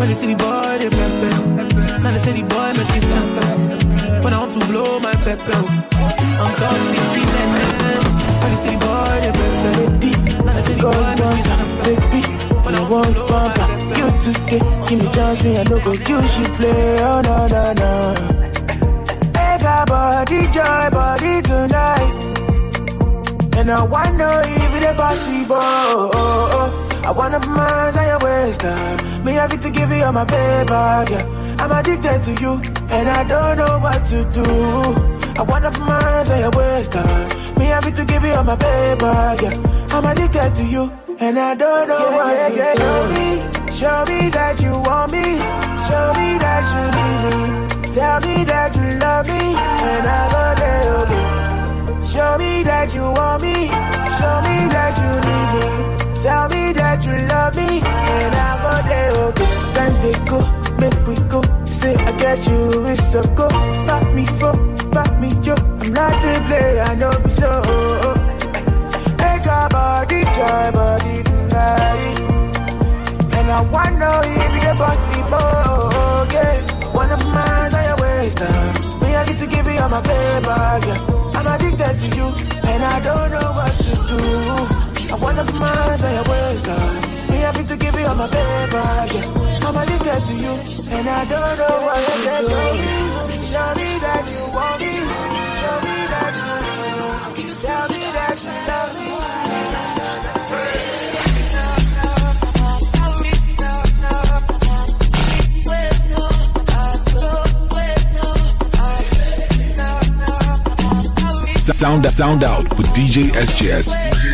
the city boy, they pepe. Now the city boy make it simple. When I want to blow my pepe, I'm done fixing that. Now the city boy, they pepe. Now the city boy make it simple. When I want to bump back, you today, give me chance, me I no go, you should play, oh no no no. Hey, got body joy, body tonight. And I wanna if it's possible. Oh, oh, oh. I wanna put my hands on your waist, uh. Me have to give you all my paper, yeah. I'm addicted to you, and I don't know what to do. I wanna put my hands on your waist, uh. Me have to give you all my paper, yeah. I'm addicted to you, and I don't know yeah, what yeah, to yeah. do. Show me, show me that you want me. Show me that you need me. Tell me that you love me, and I go there, okay. Show me that you want me. Show me that you need me. Tell me that you love me, and I go there, okay. Time they go, make we go. Say I got you, it's a go. Back me for, back me yo. I'm not the player, I know me so. Hey, got body, try body tonight. And I wanna if it's possible, yeah. One of mine on your waist, uh. Me I get to give you all my paper, yeah. I'm addicted to you, and I don't know what to do. I wanna put my hands on your waist, girl. Me happy to give you all my paper, yeah. I'm addicted to you, and I don't know what to do. Show me that you want me. Show me that you want me. Tell me that you love me. Sound sound out with D J S J S.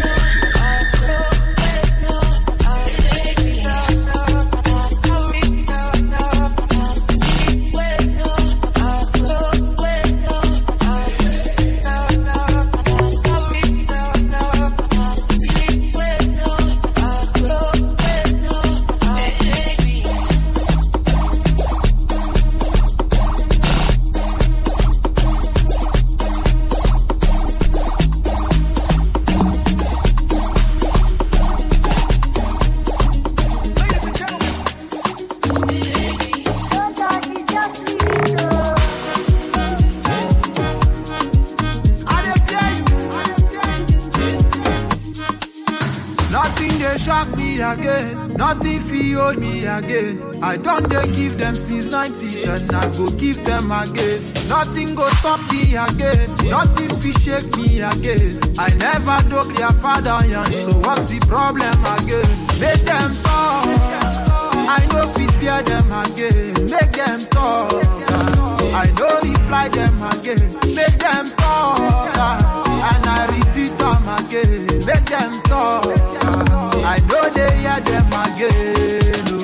Again. I don't they give them since nineties and I go give them again. Nothing go stop me again. Nothing fi shake me again. I never do their father young, so what's the problem again? Make them talk. I know fi fear them again. Make them talk. I know reply them again. Make them talk. And I repeat them again. Make them talk. I know they hear them again.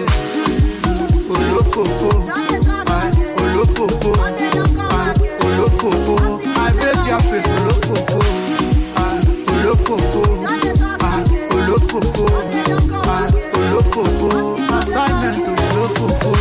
Olofofo, olofofo, olofofo. I make your face olofofo, olofofo, olofofo, olofofo. Assignment olofofo.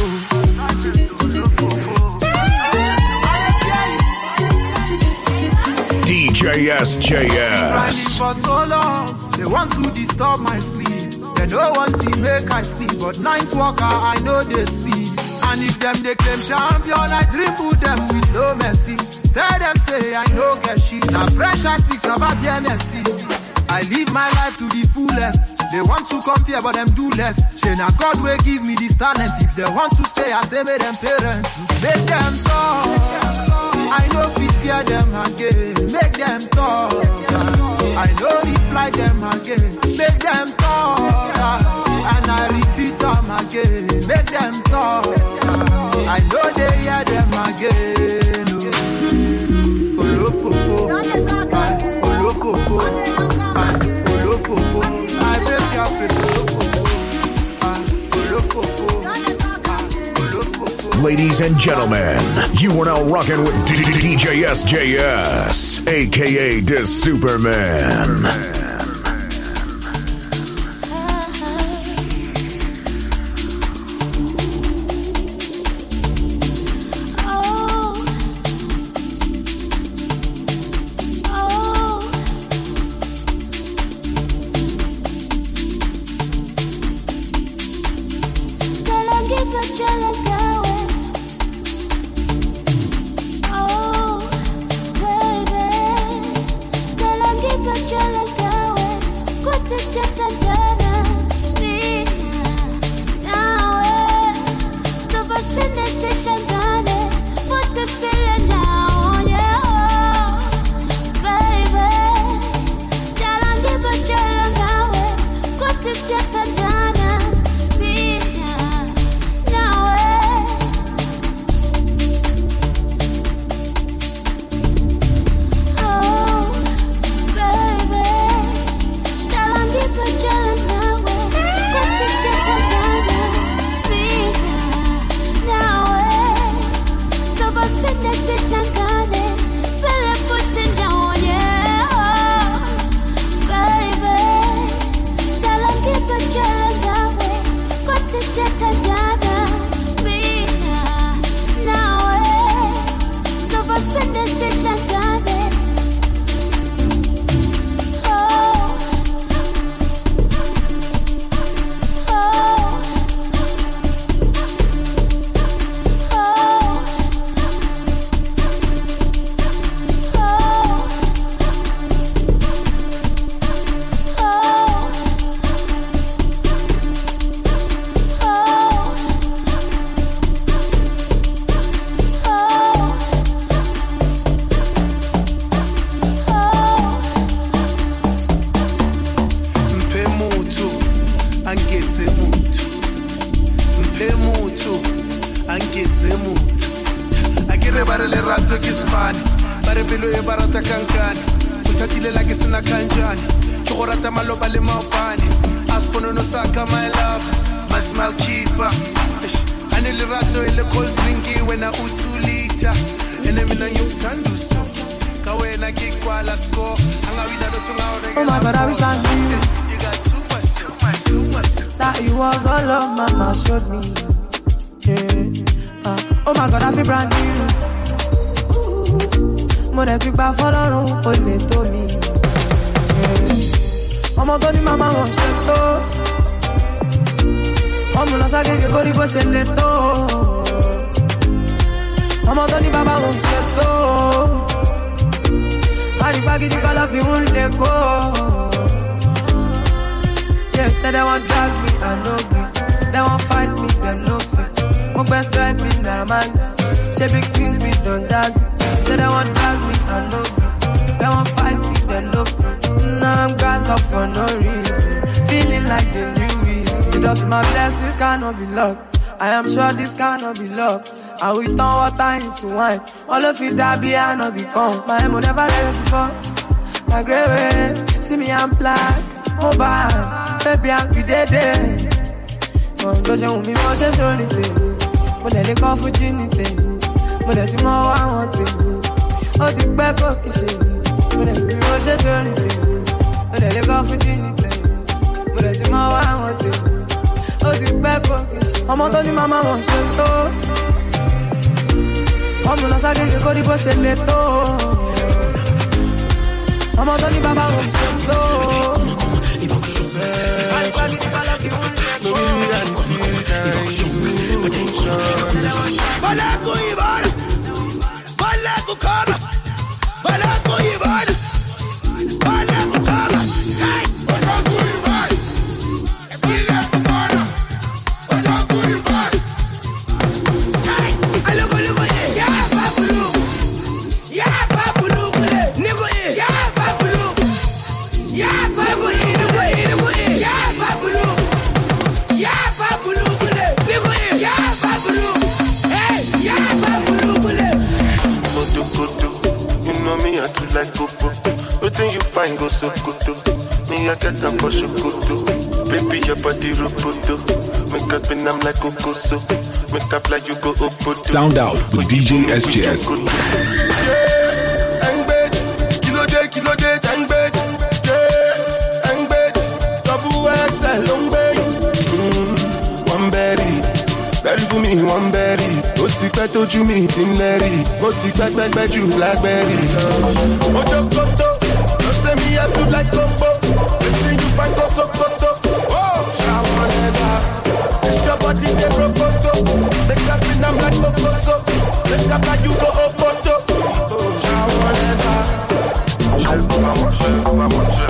D J S J S. For so long, they want to disturb my sleep. They no want to make I sleep, but night walker I know they sleep. And if them they claim champion, I dribble them with no mercy. Tell them say I no get shit. Now fresh I speaks about B M S C. I live my life to the fullest. They want to compare, but them do less. Say now God will give me this talent. If they want to stay, I say make them parents. Make them talk. I know we fear them again. Make them talk. I know reply them again. Make them talk. And I repeat them again. Make them talk. I know they hear them again. Olofofo, olofofo, olofofo. I make your face olofofo, olofofo. Ladies and gentlemen, you are now rocking with D J S J S, aka the Superman. But And we turn water into wine. All of it that be and not become. My emo never ready before. My grey way, see me I'm black. Mobile, baby I'm be dead there. Mon doje un mi mo se sori te. Mo le le ko fuji ni te. Mo le ti mo wa won te. O ti pe ko ki se ni. Mo le mi mo se sori te. Mo le le ko fuji ni te. Mo le ti mo wa won te. O ti pe ko ki se. Ọmọ tó ní mama won se to. Ọmọ lọ sáré kò rí bó ṣe lè tó. Ọmọ tó ní bàbá ò ṣe tó. Bọ́lá kò ìbọn, bọ́lá kò kọ́mà, bọ́lá kò ìbọn, bọ́lá kò kọ́mà. Bọ́lá kò ìbọn, ìpínlẹ̀ kò kọ́nà, bọ́lá kò ìbọn. Like Coco, waiting you find go so good. Me I get them for Shokoto. Baby your body roboto. Make up and I'm like Coco so. Make up like you go up. Sound out with D J S J S. Yeah, ang bed, kilo day, kilo day, ang bed. Yeah, ang bed, double X L long bed. Mm, one berry, berry for me, one berry. Ó ti pẹ́ tójú mi ti ń lẹ́rì. Ó ti pẹ́ pẹ́ pẹ́ jù blackberry. Ojo koto, no say me I do like Coco. Wetin you find go Sokoto? Oh, shower leather. It's your body they roboto. The gas in I'm like Coco so. Let's go like you go Opoto. Oh, shower leather.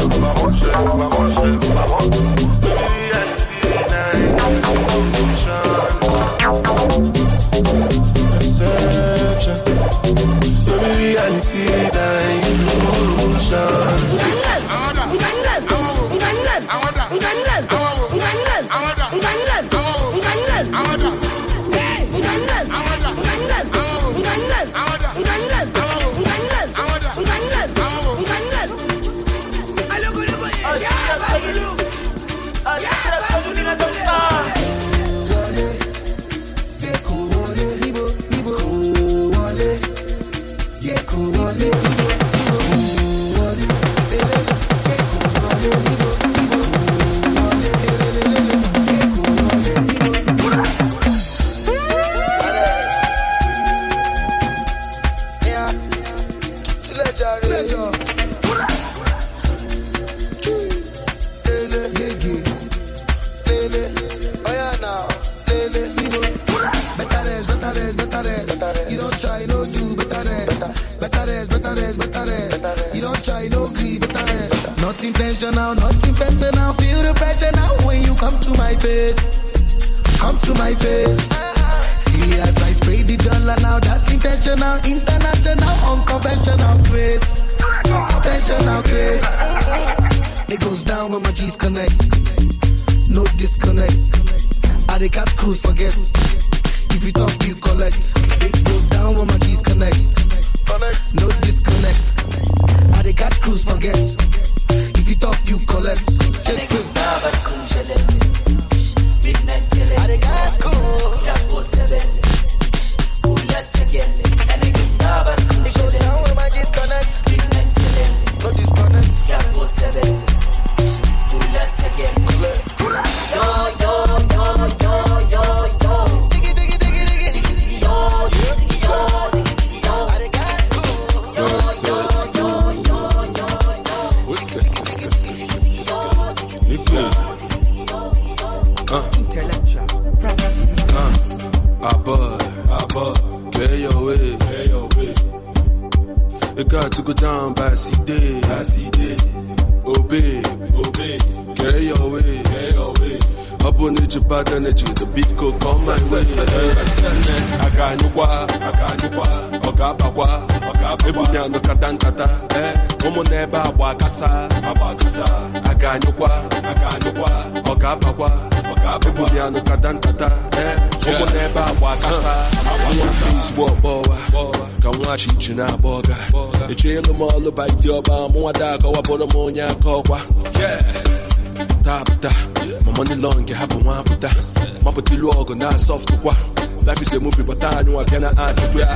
Life is a movie, but I know I cannot act.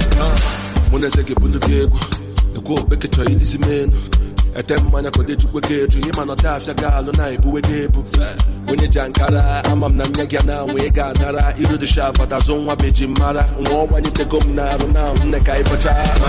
When I say get bullet, the go back to Chinese men. At them, man, I could do a gate to him and not have a gal on I do a gate. When you jankara, I'm a Namyagana, we got Nara, you do the shop, but I don't want to be Jimara. When you take up now, now, Nekai Pacha.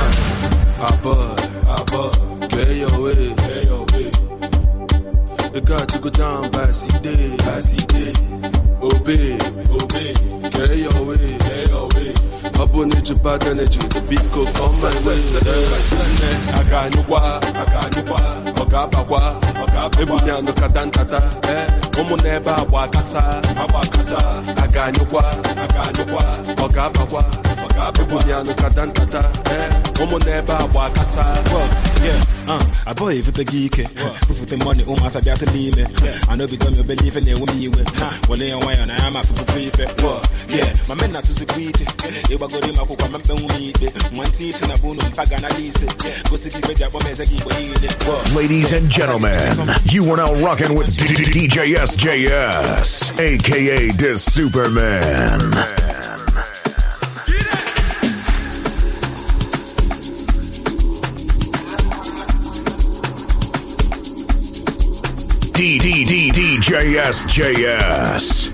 Abba, Abba, get your way, get your way. You got to go down by C day, by C day. Obey, obey, get your way, get your way. Up on it, your bad energy, the beat go come my way. I got no wa, I got no wa, Ogabawa, Ogabawa, no Kadantata, eh, Omo Neba, Wakasa, Awakasa, I got no wa, I got no wa, Ogabawa, Ogabawa, no Kadantata, eh, Omo Neba, Wakasa. Yeah, uh, I boy, if it's a geek, proof the money, almost I got to leave it. I know because you believe in it with me. Well, they are why I am after the brief. Yeah, my men not to secret. If I go to my cook, I'm one teeth and a bone of Pagana Lisa. Go see the job of as Ladies and gentlemen, you are now rocking with D J S J S, aka the Superman. D D D D J S J S.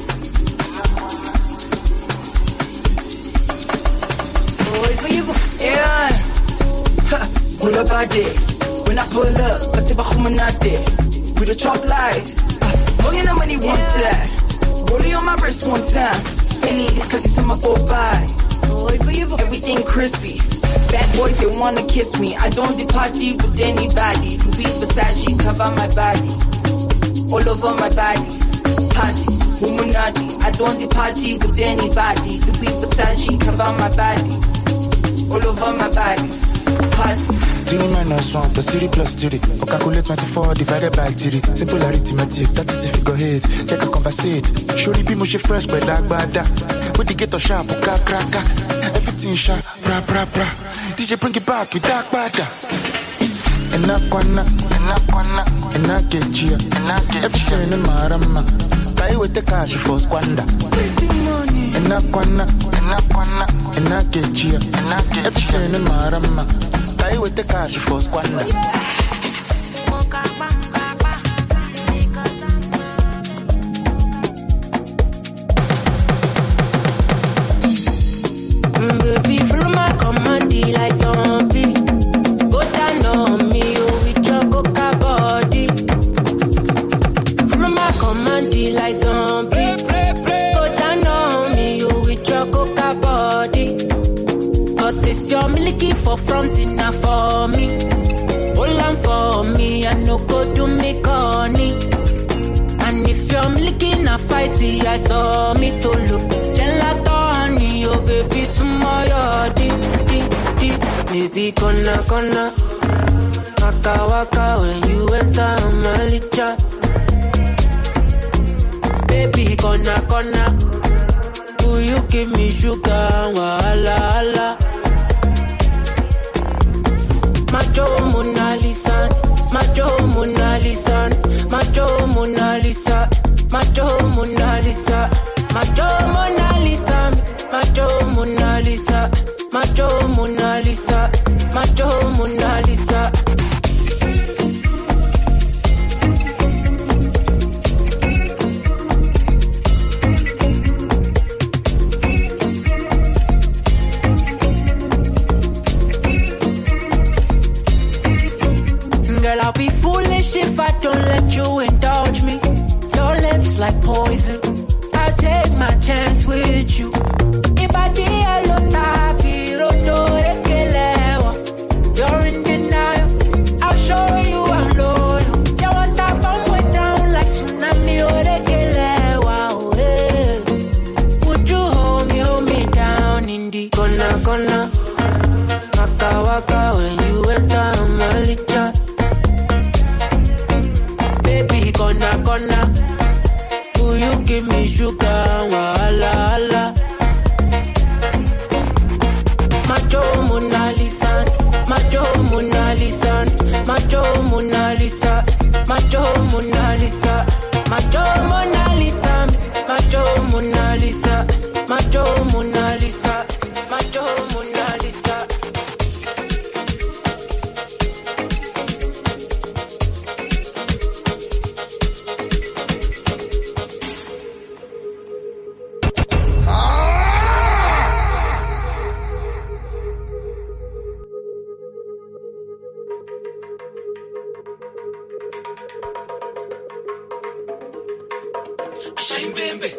Yeah, pull up a day. When I pull up, I take a humanate with a chop light. More than money one slide. Rolling on my wrist one time. Spinning it's cause it's on my go by. Everything crispy. Bad boys, they wanna kiss me. I don't do party with anybody. Louis Versace, cover my body. All over my body. Party, Illuminati. I don't do party with anybody. Louis Versace, cover my body. All over my body. Party. Three minus one plus three plus three. Or calculate twenty-four divided by three. Simple arithmetic, that is if you go hit. Check a conversate. Surely be mushy fresh, but like bada. With the ghetto sharp, uka kraka. Everything sharp, bra bra bra. D J bring it back with dark bada. Enakwana, enakwana, get you, everything in my rama. Buy with the cash for squander. And I wanna, and I wanna, and I get you, everything in my rama. Buy with the cash for squander. Baby, follow my command like zombie. Go down on me, oh, with your coca body. Follow my command like zombie. Go down on me, oh, with your coca body. Cause this your milky for front enough for me. Hold on for me, I no go do me corny. And if you're milky na fighty, I saw me to look. Gelato honey, oh baby, smile, di, di, di. Baby, gonna, gonna. Waka, waka, when you enter my licha. Baby, gonna, gonna. Will you give me sugar, wala, wala. Macho Mona Lisa, Macho Mona Lisa, Macho Mona Lisa, Macho Mona Lisa, Macho Mona Lisa, Macho Mona Lisa, Macho Mona Lisa, Macho Mona Lisa. Girl, I'll be foolish if I don't let you indulge me. Your lips like poison. I'll take my chance with you. If I did lo tapi roto ekelewa. You're in denial. I'll show you I'm loyal. You want that bomb way down like tsunami or ekelewa. Oh, hey. Would you hold me, hold me down in the gonna, gonna. Waka, waka when you enter my licha. Baby, gonna, gonna. Will you give me sugar, wala, wala. Macho Mona Lisa, Macho Mona Lisa, Macho Mona Lisa, Macho Mona Lisa, Macho Mona Lisa, Macho Mona Lisa, Macho Mona Lisa, Macho Mona Lisa. Shine, baby.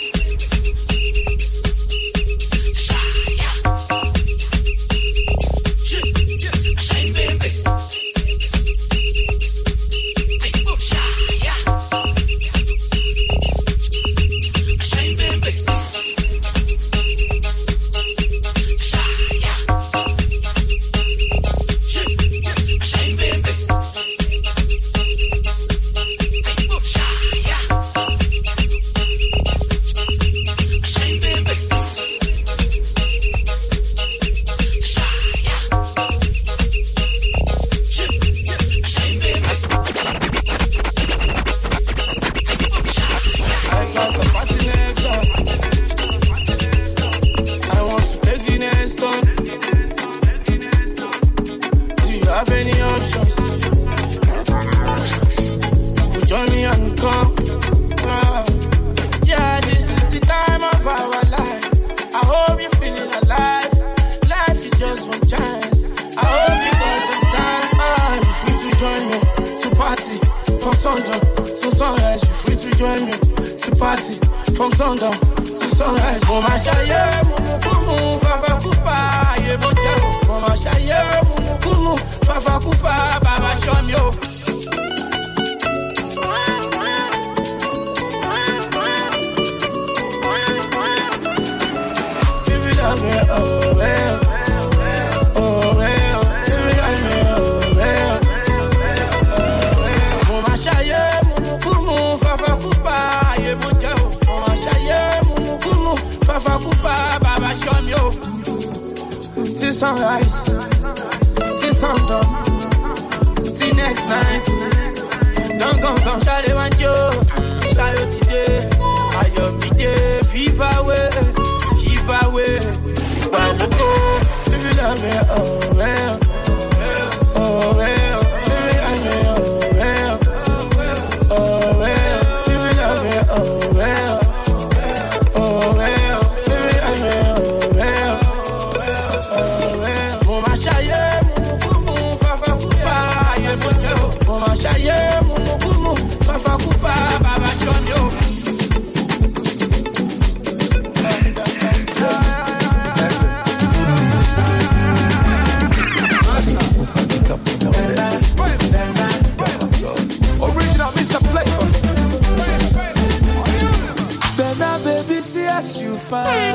Till sunrise, till sundown, till next night. Don't come, come, come, Charlie Manjo, Sayo today, Ayo Mide, Viva way, Viva way, Balogo, baby love me, oh well, oh well, baby love me, oh well, oh well, baby love me, oh well, oh well, baby love me, oh well, oh well, Mama Shaye, Mumu, Fafa Kufa, Ayo Mojo, Mama Shaye, Mumu, Fafa Kufa, Baba Shonyo. As you fine,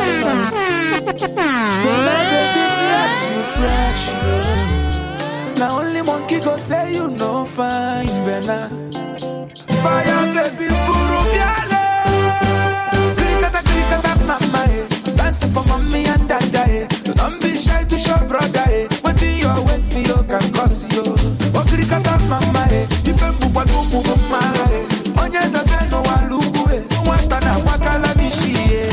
but baby, see as you fresh. Now only monkey go say you no fine, Bella. Fire, baby, puru biale. Krikata, krikata, mama, eh. Dancing for mommy and dada, eh. Don't be shy to show brother, eh. What in your waist, you can cause you. Oh, krikata, mama, eh. If you move, move, move, mama, eh. Onyeza beno walugu, eh. Watana, wakala nishi, eh.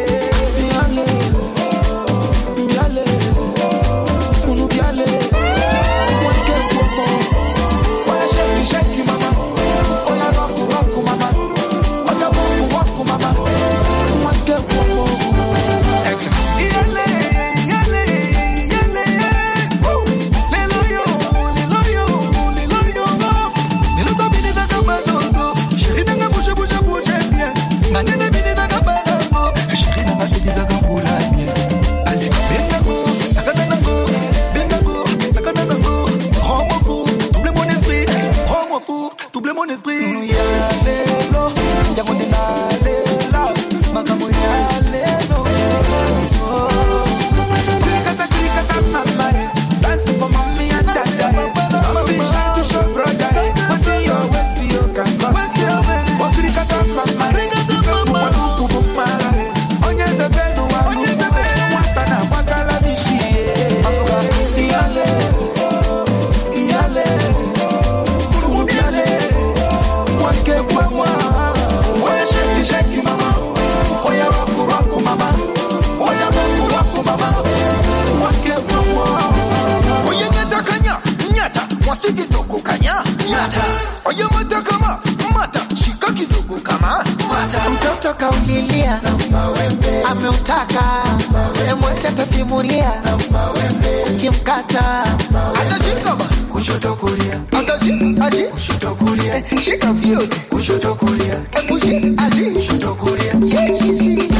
Mtoto kaulilia ameutaka emwacha tasimulia ukimkata atashika kushoto kulia atashika aji kushoto kulia shika vyote kushoto kulia epushi aji kushoto kulia shi shi shi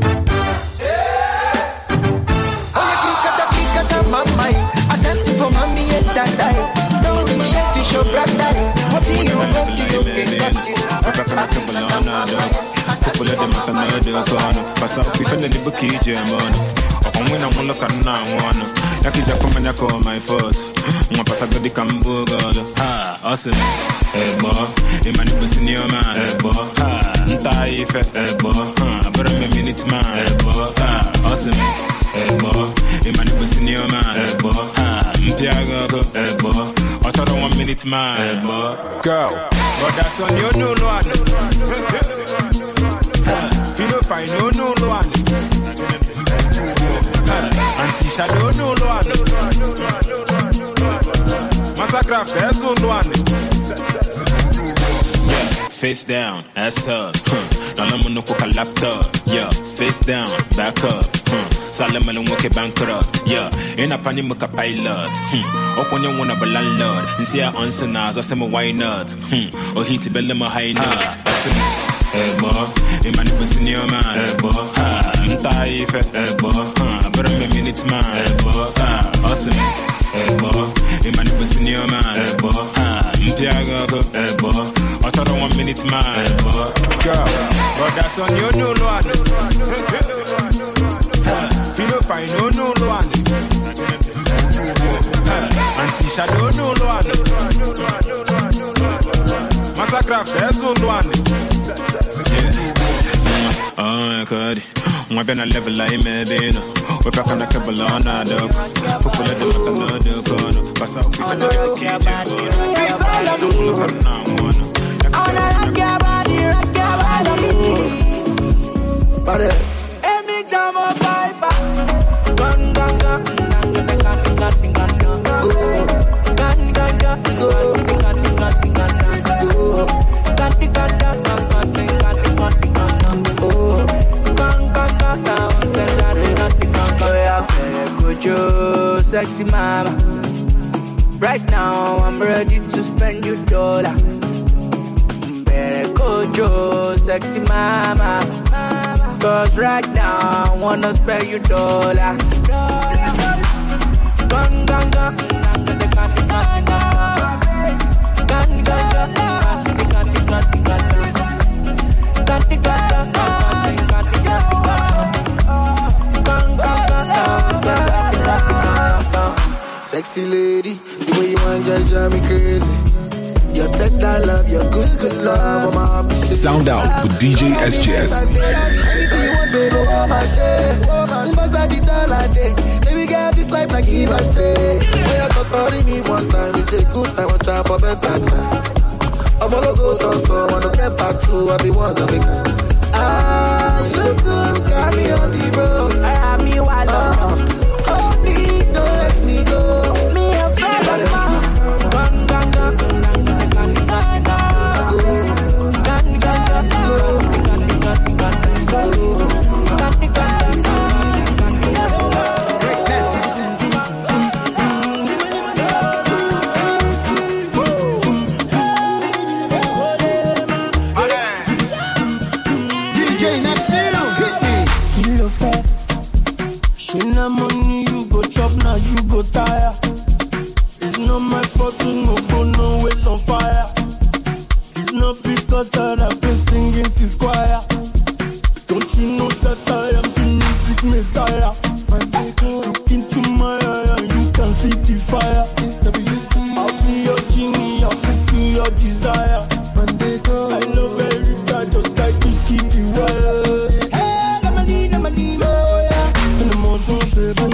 oya kikata kikata mamai atansi for mommy and dadai don't be shy to show brother what you want to you can cause Couple of them can know the corner. Pass up with a little key, German. Or when I'm look at now, one. Yakija come and I call my first. My pass up the Cambo God. Ha, awesome. Eh, boy. Emmanuel Senior man. Eh, boy. Ha, Taife. Eh, boy. Ha, but I'm a minute man. Eh, boy. Ha, awesome. Eh, boy. Emmanuel Senior man. Eh, boy. Ha, Mpiago. Eh, boy. I thought I one minute man. Eh, boy. Go. But that's on your new one. You don't find no no one. Anti-shadow no one. Massacre, there's no one. Yeah, face down, ass up. Now I'm no cook a laptop. Yeah, face down, back up. Salaman and walk a bankrupt. Yeah, in a panic mocha pilot. Hmm. Up when you wanna be landlord. And see I answer now, so I say why not? Hmm. Or he's a bell my high note. Eh, boy, Emmanuel Senior man. Eh, boy, ha, Taife. Eh, boy, ha, but I'm a minute man. Eh, boy, ha, awesome. Eh, boy, Emmanuel Senior man. Eh, boy, ha, Mpiago. Eh, boy, I thought I one minute man. Eh, boy, girl, but that's on your new one. You don't find no new one. Anti-shadow no one. Massacre, there's no one. Oh, God. I'm gonna level like me, Dino. We're back on the cable on our dog. People let them look another corner. Pass out, we can get the cage. sexy mama. Right now, I'm ready to spend your dollar. Better Kojo, sexy mama. Cause right now, I wanna spend your dollar. Gun, gun, gun. Sexy lady, the way you want to drive me crazy. Your tender love, your good, good love. I'm a Sound out with D J S J S. Baby girl, this life like give and take. When you talk to me one time, it's a good time, I try for better time. I'm all go down, so I wanna get back to I be one of it. Ah, you look good, got me on the road. I have me while I'm hold me, don't let me go. Me a friend of mine. Gun, gun, gun, gun, gun, gun, gun, gun, gun, tire. It's not my fault to no go nowhere on fire. It's not because that I've been singing this choir. Don't you know that I am the music messiah? Look into my eye and you can see the fire. I'll be your genie, I'll fulfill your desire. I love every guy just like you keep the wire. Hey, I'm a need, I'm a need, oh yeah. And the more don't say bye.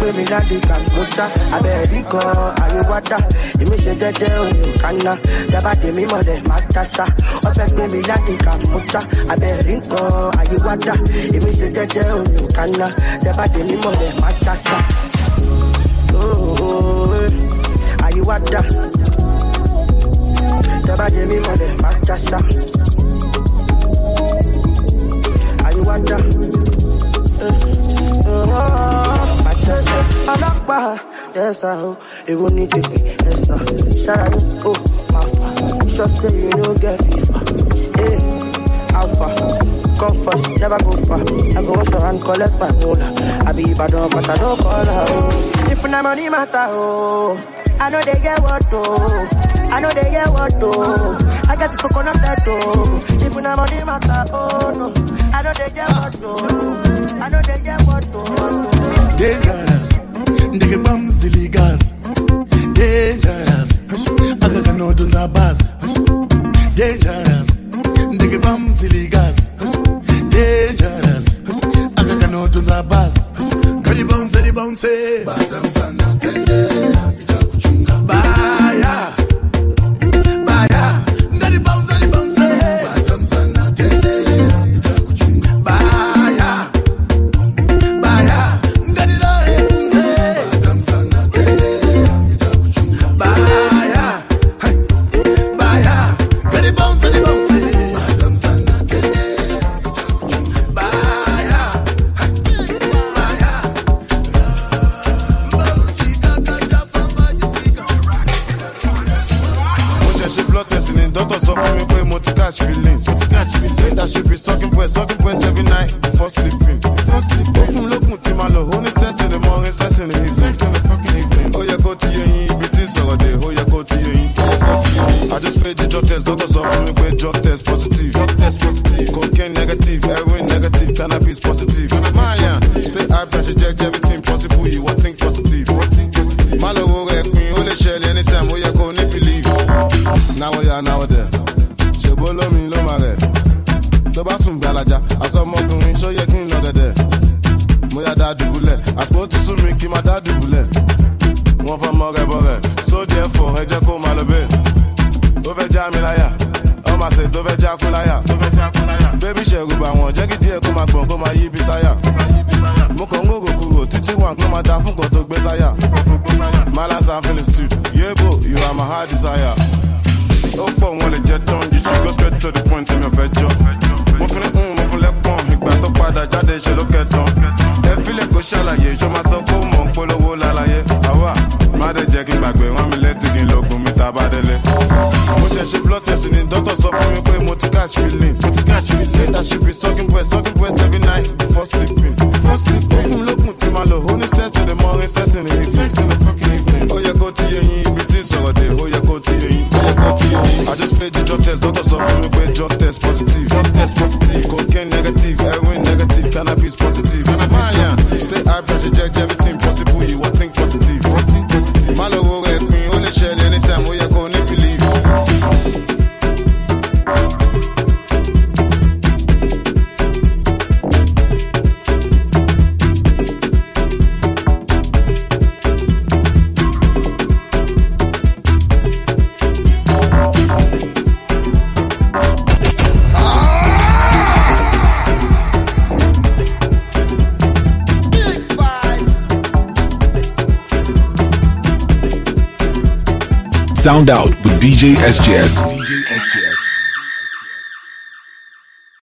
me like the Kambucha. I bet it go, are you water? You miss the dead on you, canna. The body me mother, Matasa. I bet me like the Kambucha. I bet it go, are you water? You miss the dead on you, canna. The body me mother, Matasa. Oh, are you water? The body me mother, Matasa. Are you water? Yes, I hope it won't need to be. Yes, I shout out, oh, my father. Just say you know, get FIFA. Hey, Alpha, come first, never go far. I go wash your hand, collect my mola. I be bad on, but I don't call her. Oh. If my money matter, oh, I know they get what, oh. I know they get what, oh. I got the coconut that, oh. If my money matter, oh, no. I know they get what, oh. I know they get what, oh. Dangerous, nigga bum silly gas. Dangerous, I got no do the bus. Dangerous, nigga bum silly gas. Dangerous, I got no do the bus. Got the bounce, the bounce, baya, baya, got the bounce, the bounce, baya, baya. Say that she be sucking breast, sucking breast every night before sleeping. Before sleeping. Go from look muti malo, only sex in the morning, sex in the evening, sex in the fucking evening. Oh yeah, go to your in, bitches over there. Oh yeah, go to your in. I just paid the drug test, doctors offer me with drug test positive, drug test positive. Cocaine negative, heroin negative, cannabis positive. Maya, stay hype and she check everything possible. You want think positive. Malo go rep me, only shell anytime. Oh yeah, go need believe. Now we are now there. Bolo mi lo mare tó bá sùn gbalaja asọmọkùnrin ṣó yẹ kí n lọ dẹdẹ mo yà dá dùbúlẹ̀ àsìkò ti sún mi kí n má dá dùbúlẹ̀ wọ́n fọ́ mọ́ rẹ́bọ̀rẹ́ sóde ẹ̀fọ́ ẹ jẹ́ kó má lọ bẹ́ẹ̀ tó fẹ́ já mi láyà ọmọ àṣẹ tó fẹ́ já kú láyà bébí ṣẹ̀rù bà wọ́n jẹ́ kí díẹ̀ kó má gbọ̀n kó má yí bí táyà mo kàn ń rò kúrò títí wà kó má da fún kan tó gbé sáyà malance and feelings too yebo you are my heart desire. Oh, but when they jet on, you should go straight to the point in your fetch. Mo fún ní un, mo fún lẹ́pọ̀n, ìgbà tó padà jáde ṣe ló kẹtàn. Ẹ fílẹ̀ kó ṣàlàyé, ṣó máa sọ kó mọ̀ ń polówó lálàyé. Àwa, má dé jẹ́ kí n gbàgbé, wọ́n mi létí kí n lóògùn mi tá a bá délé. Mo ṣe ṣe blood test ni dókítà sọ fún mi pé mo ti catch feelings. Mo ti catch feelings. Say that she be sucking breast, sucking breast every night before sleeping. Before sleeping. Ó fún lókun tí máa lò, ó ní sex in the morning, sex in the evening. Sex in the fucking evening. Ó yẹ kó ti yẹ yín, ibi tí sọ̀rọ̀ dé, ó yẹ kó ti yẹ yín. Ó yẹ kó ti yẹ yín. I just paid the drug test, doctor sọ fún mi pé drug test positive. Drug test positive. Cocaine negative, heroin negative, cannabis positive. Maya, stay hype and she check everything possible. You want think positive. Malo wo rẹ̀ pin, ó lè ṣẹlẹ̀ anytime, ó yẹ kó ní believe. Sound out with D J S J S.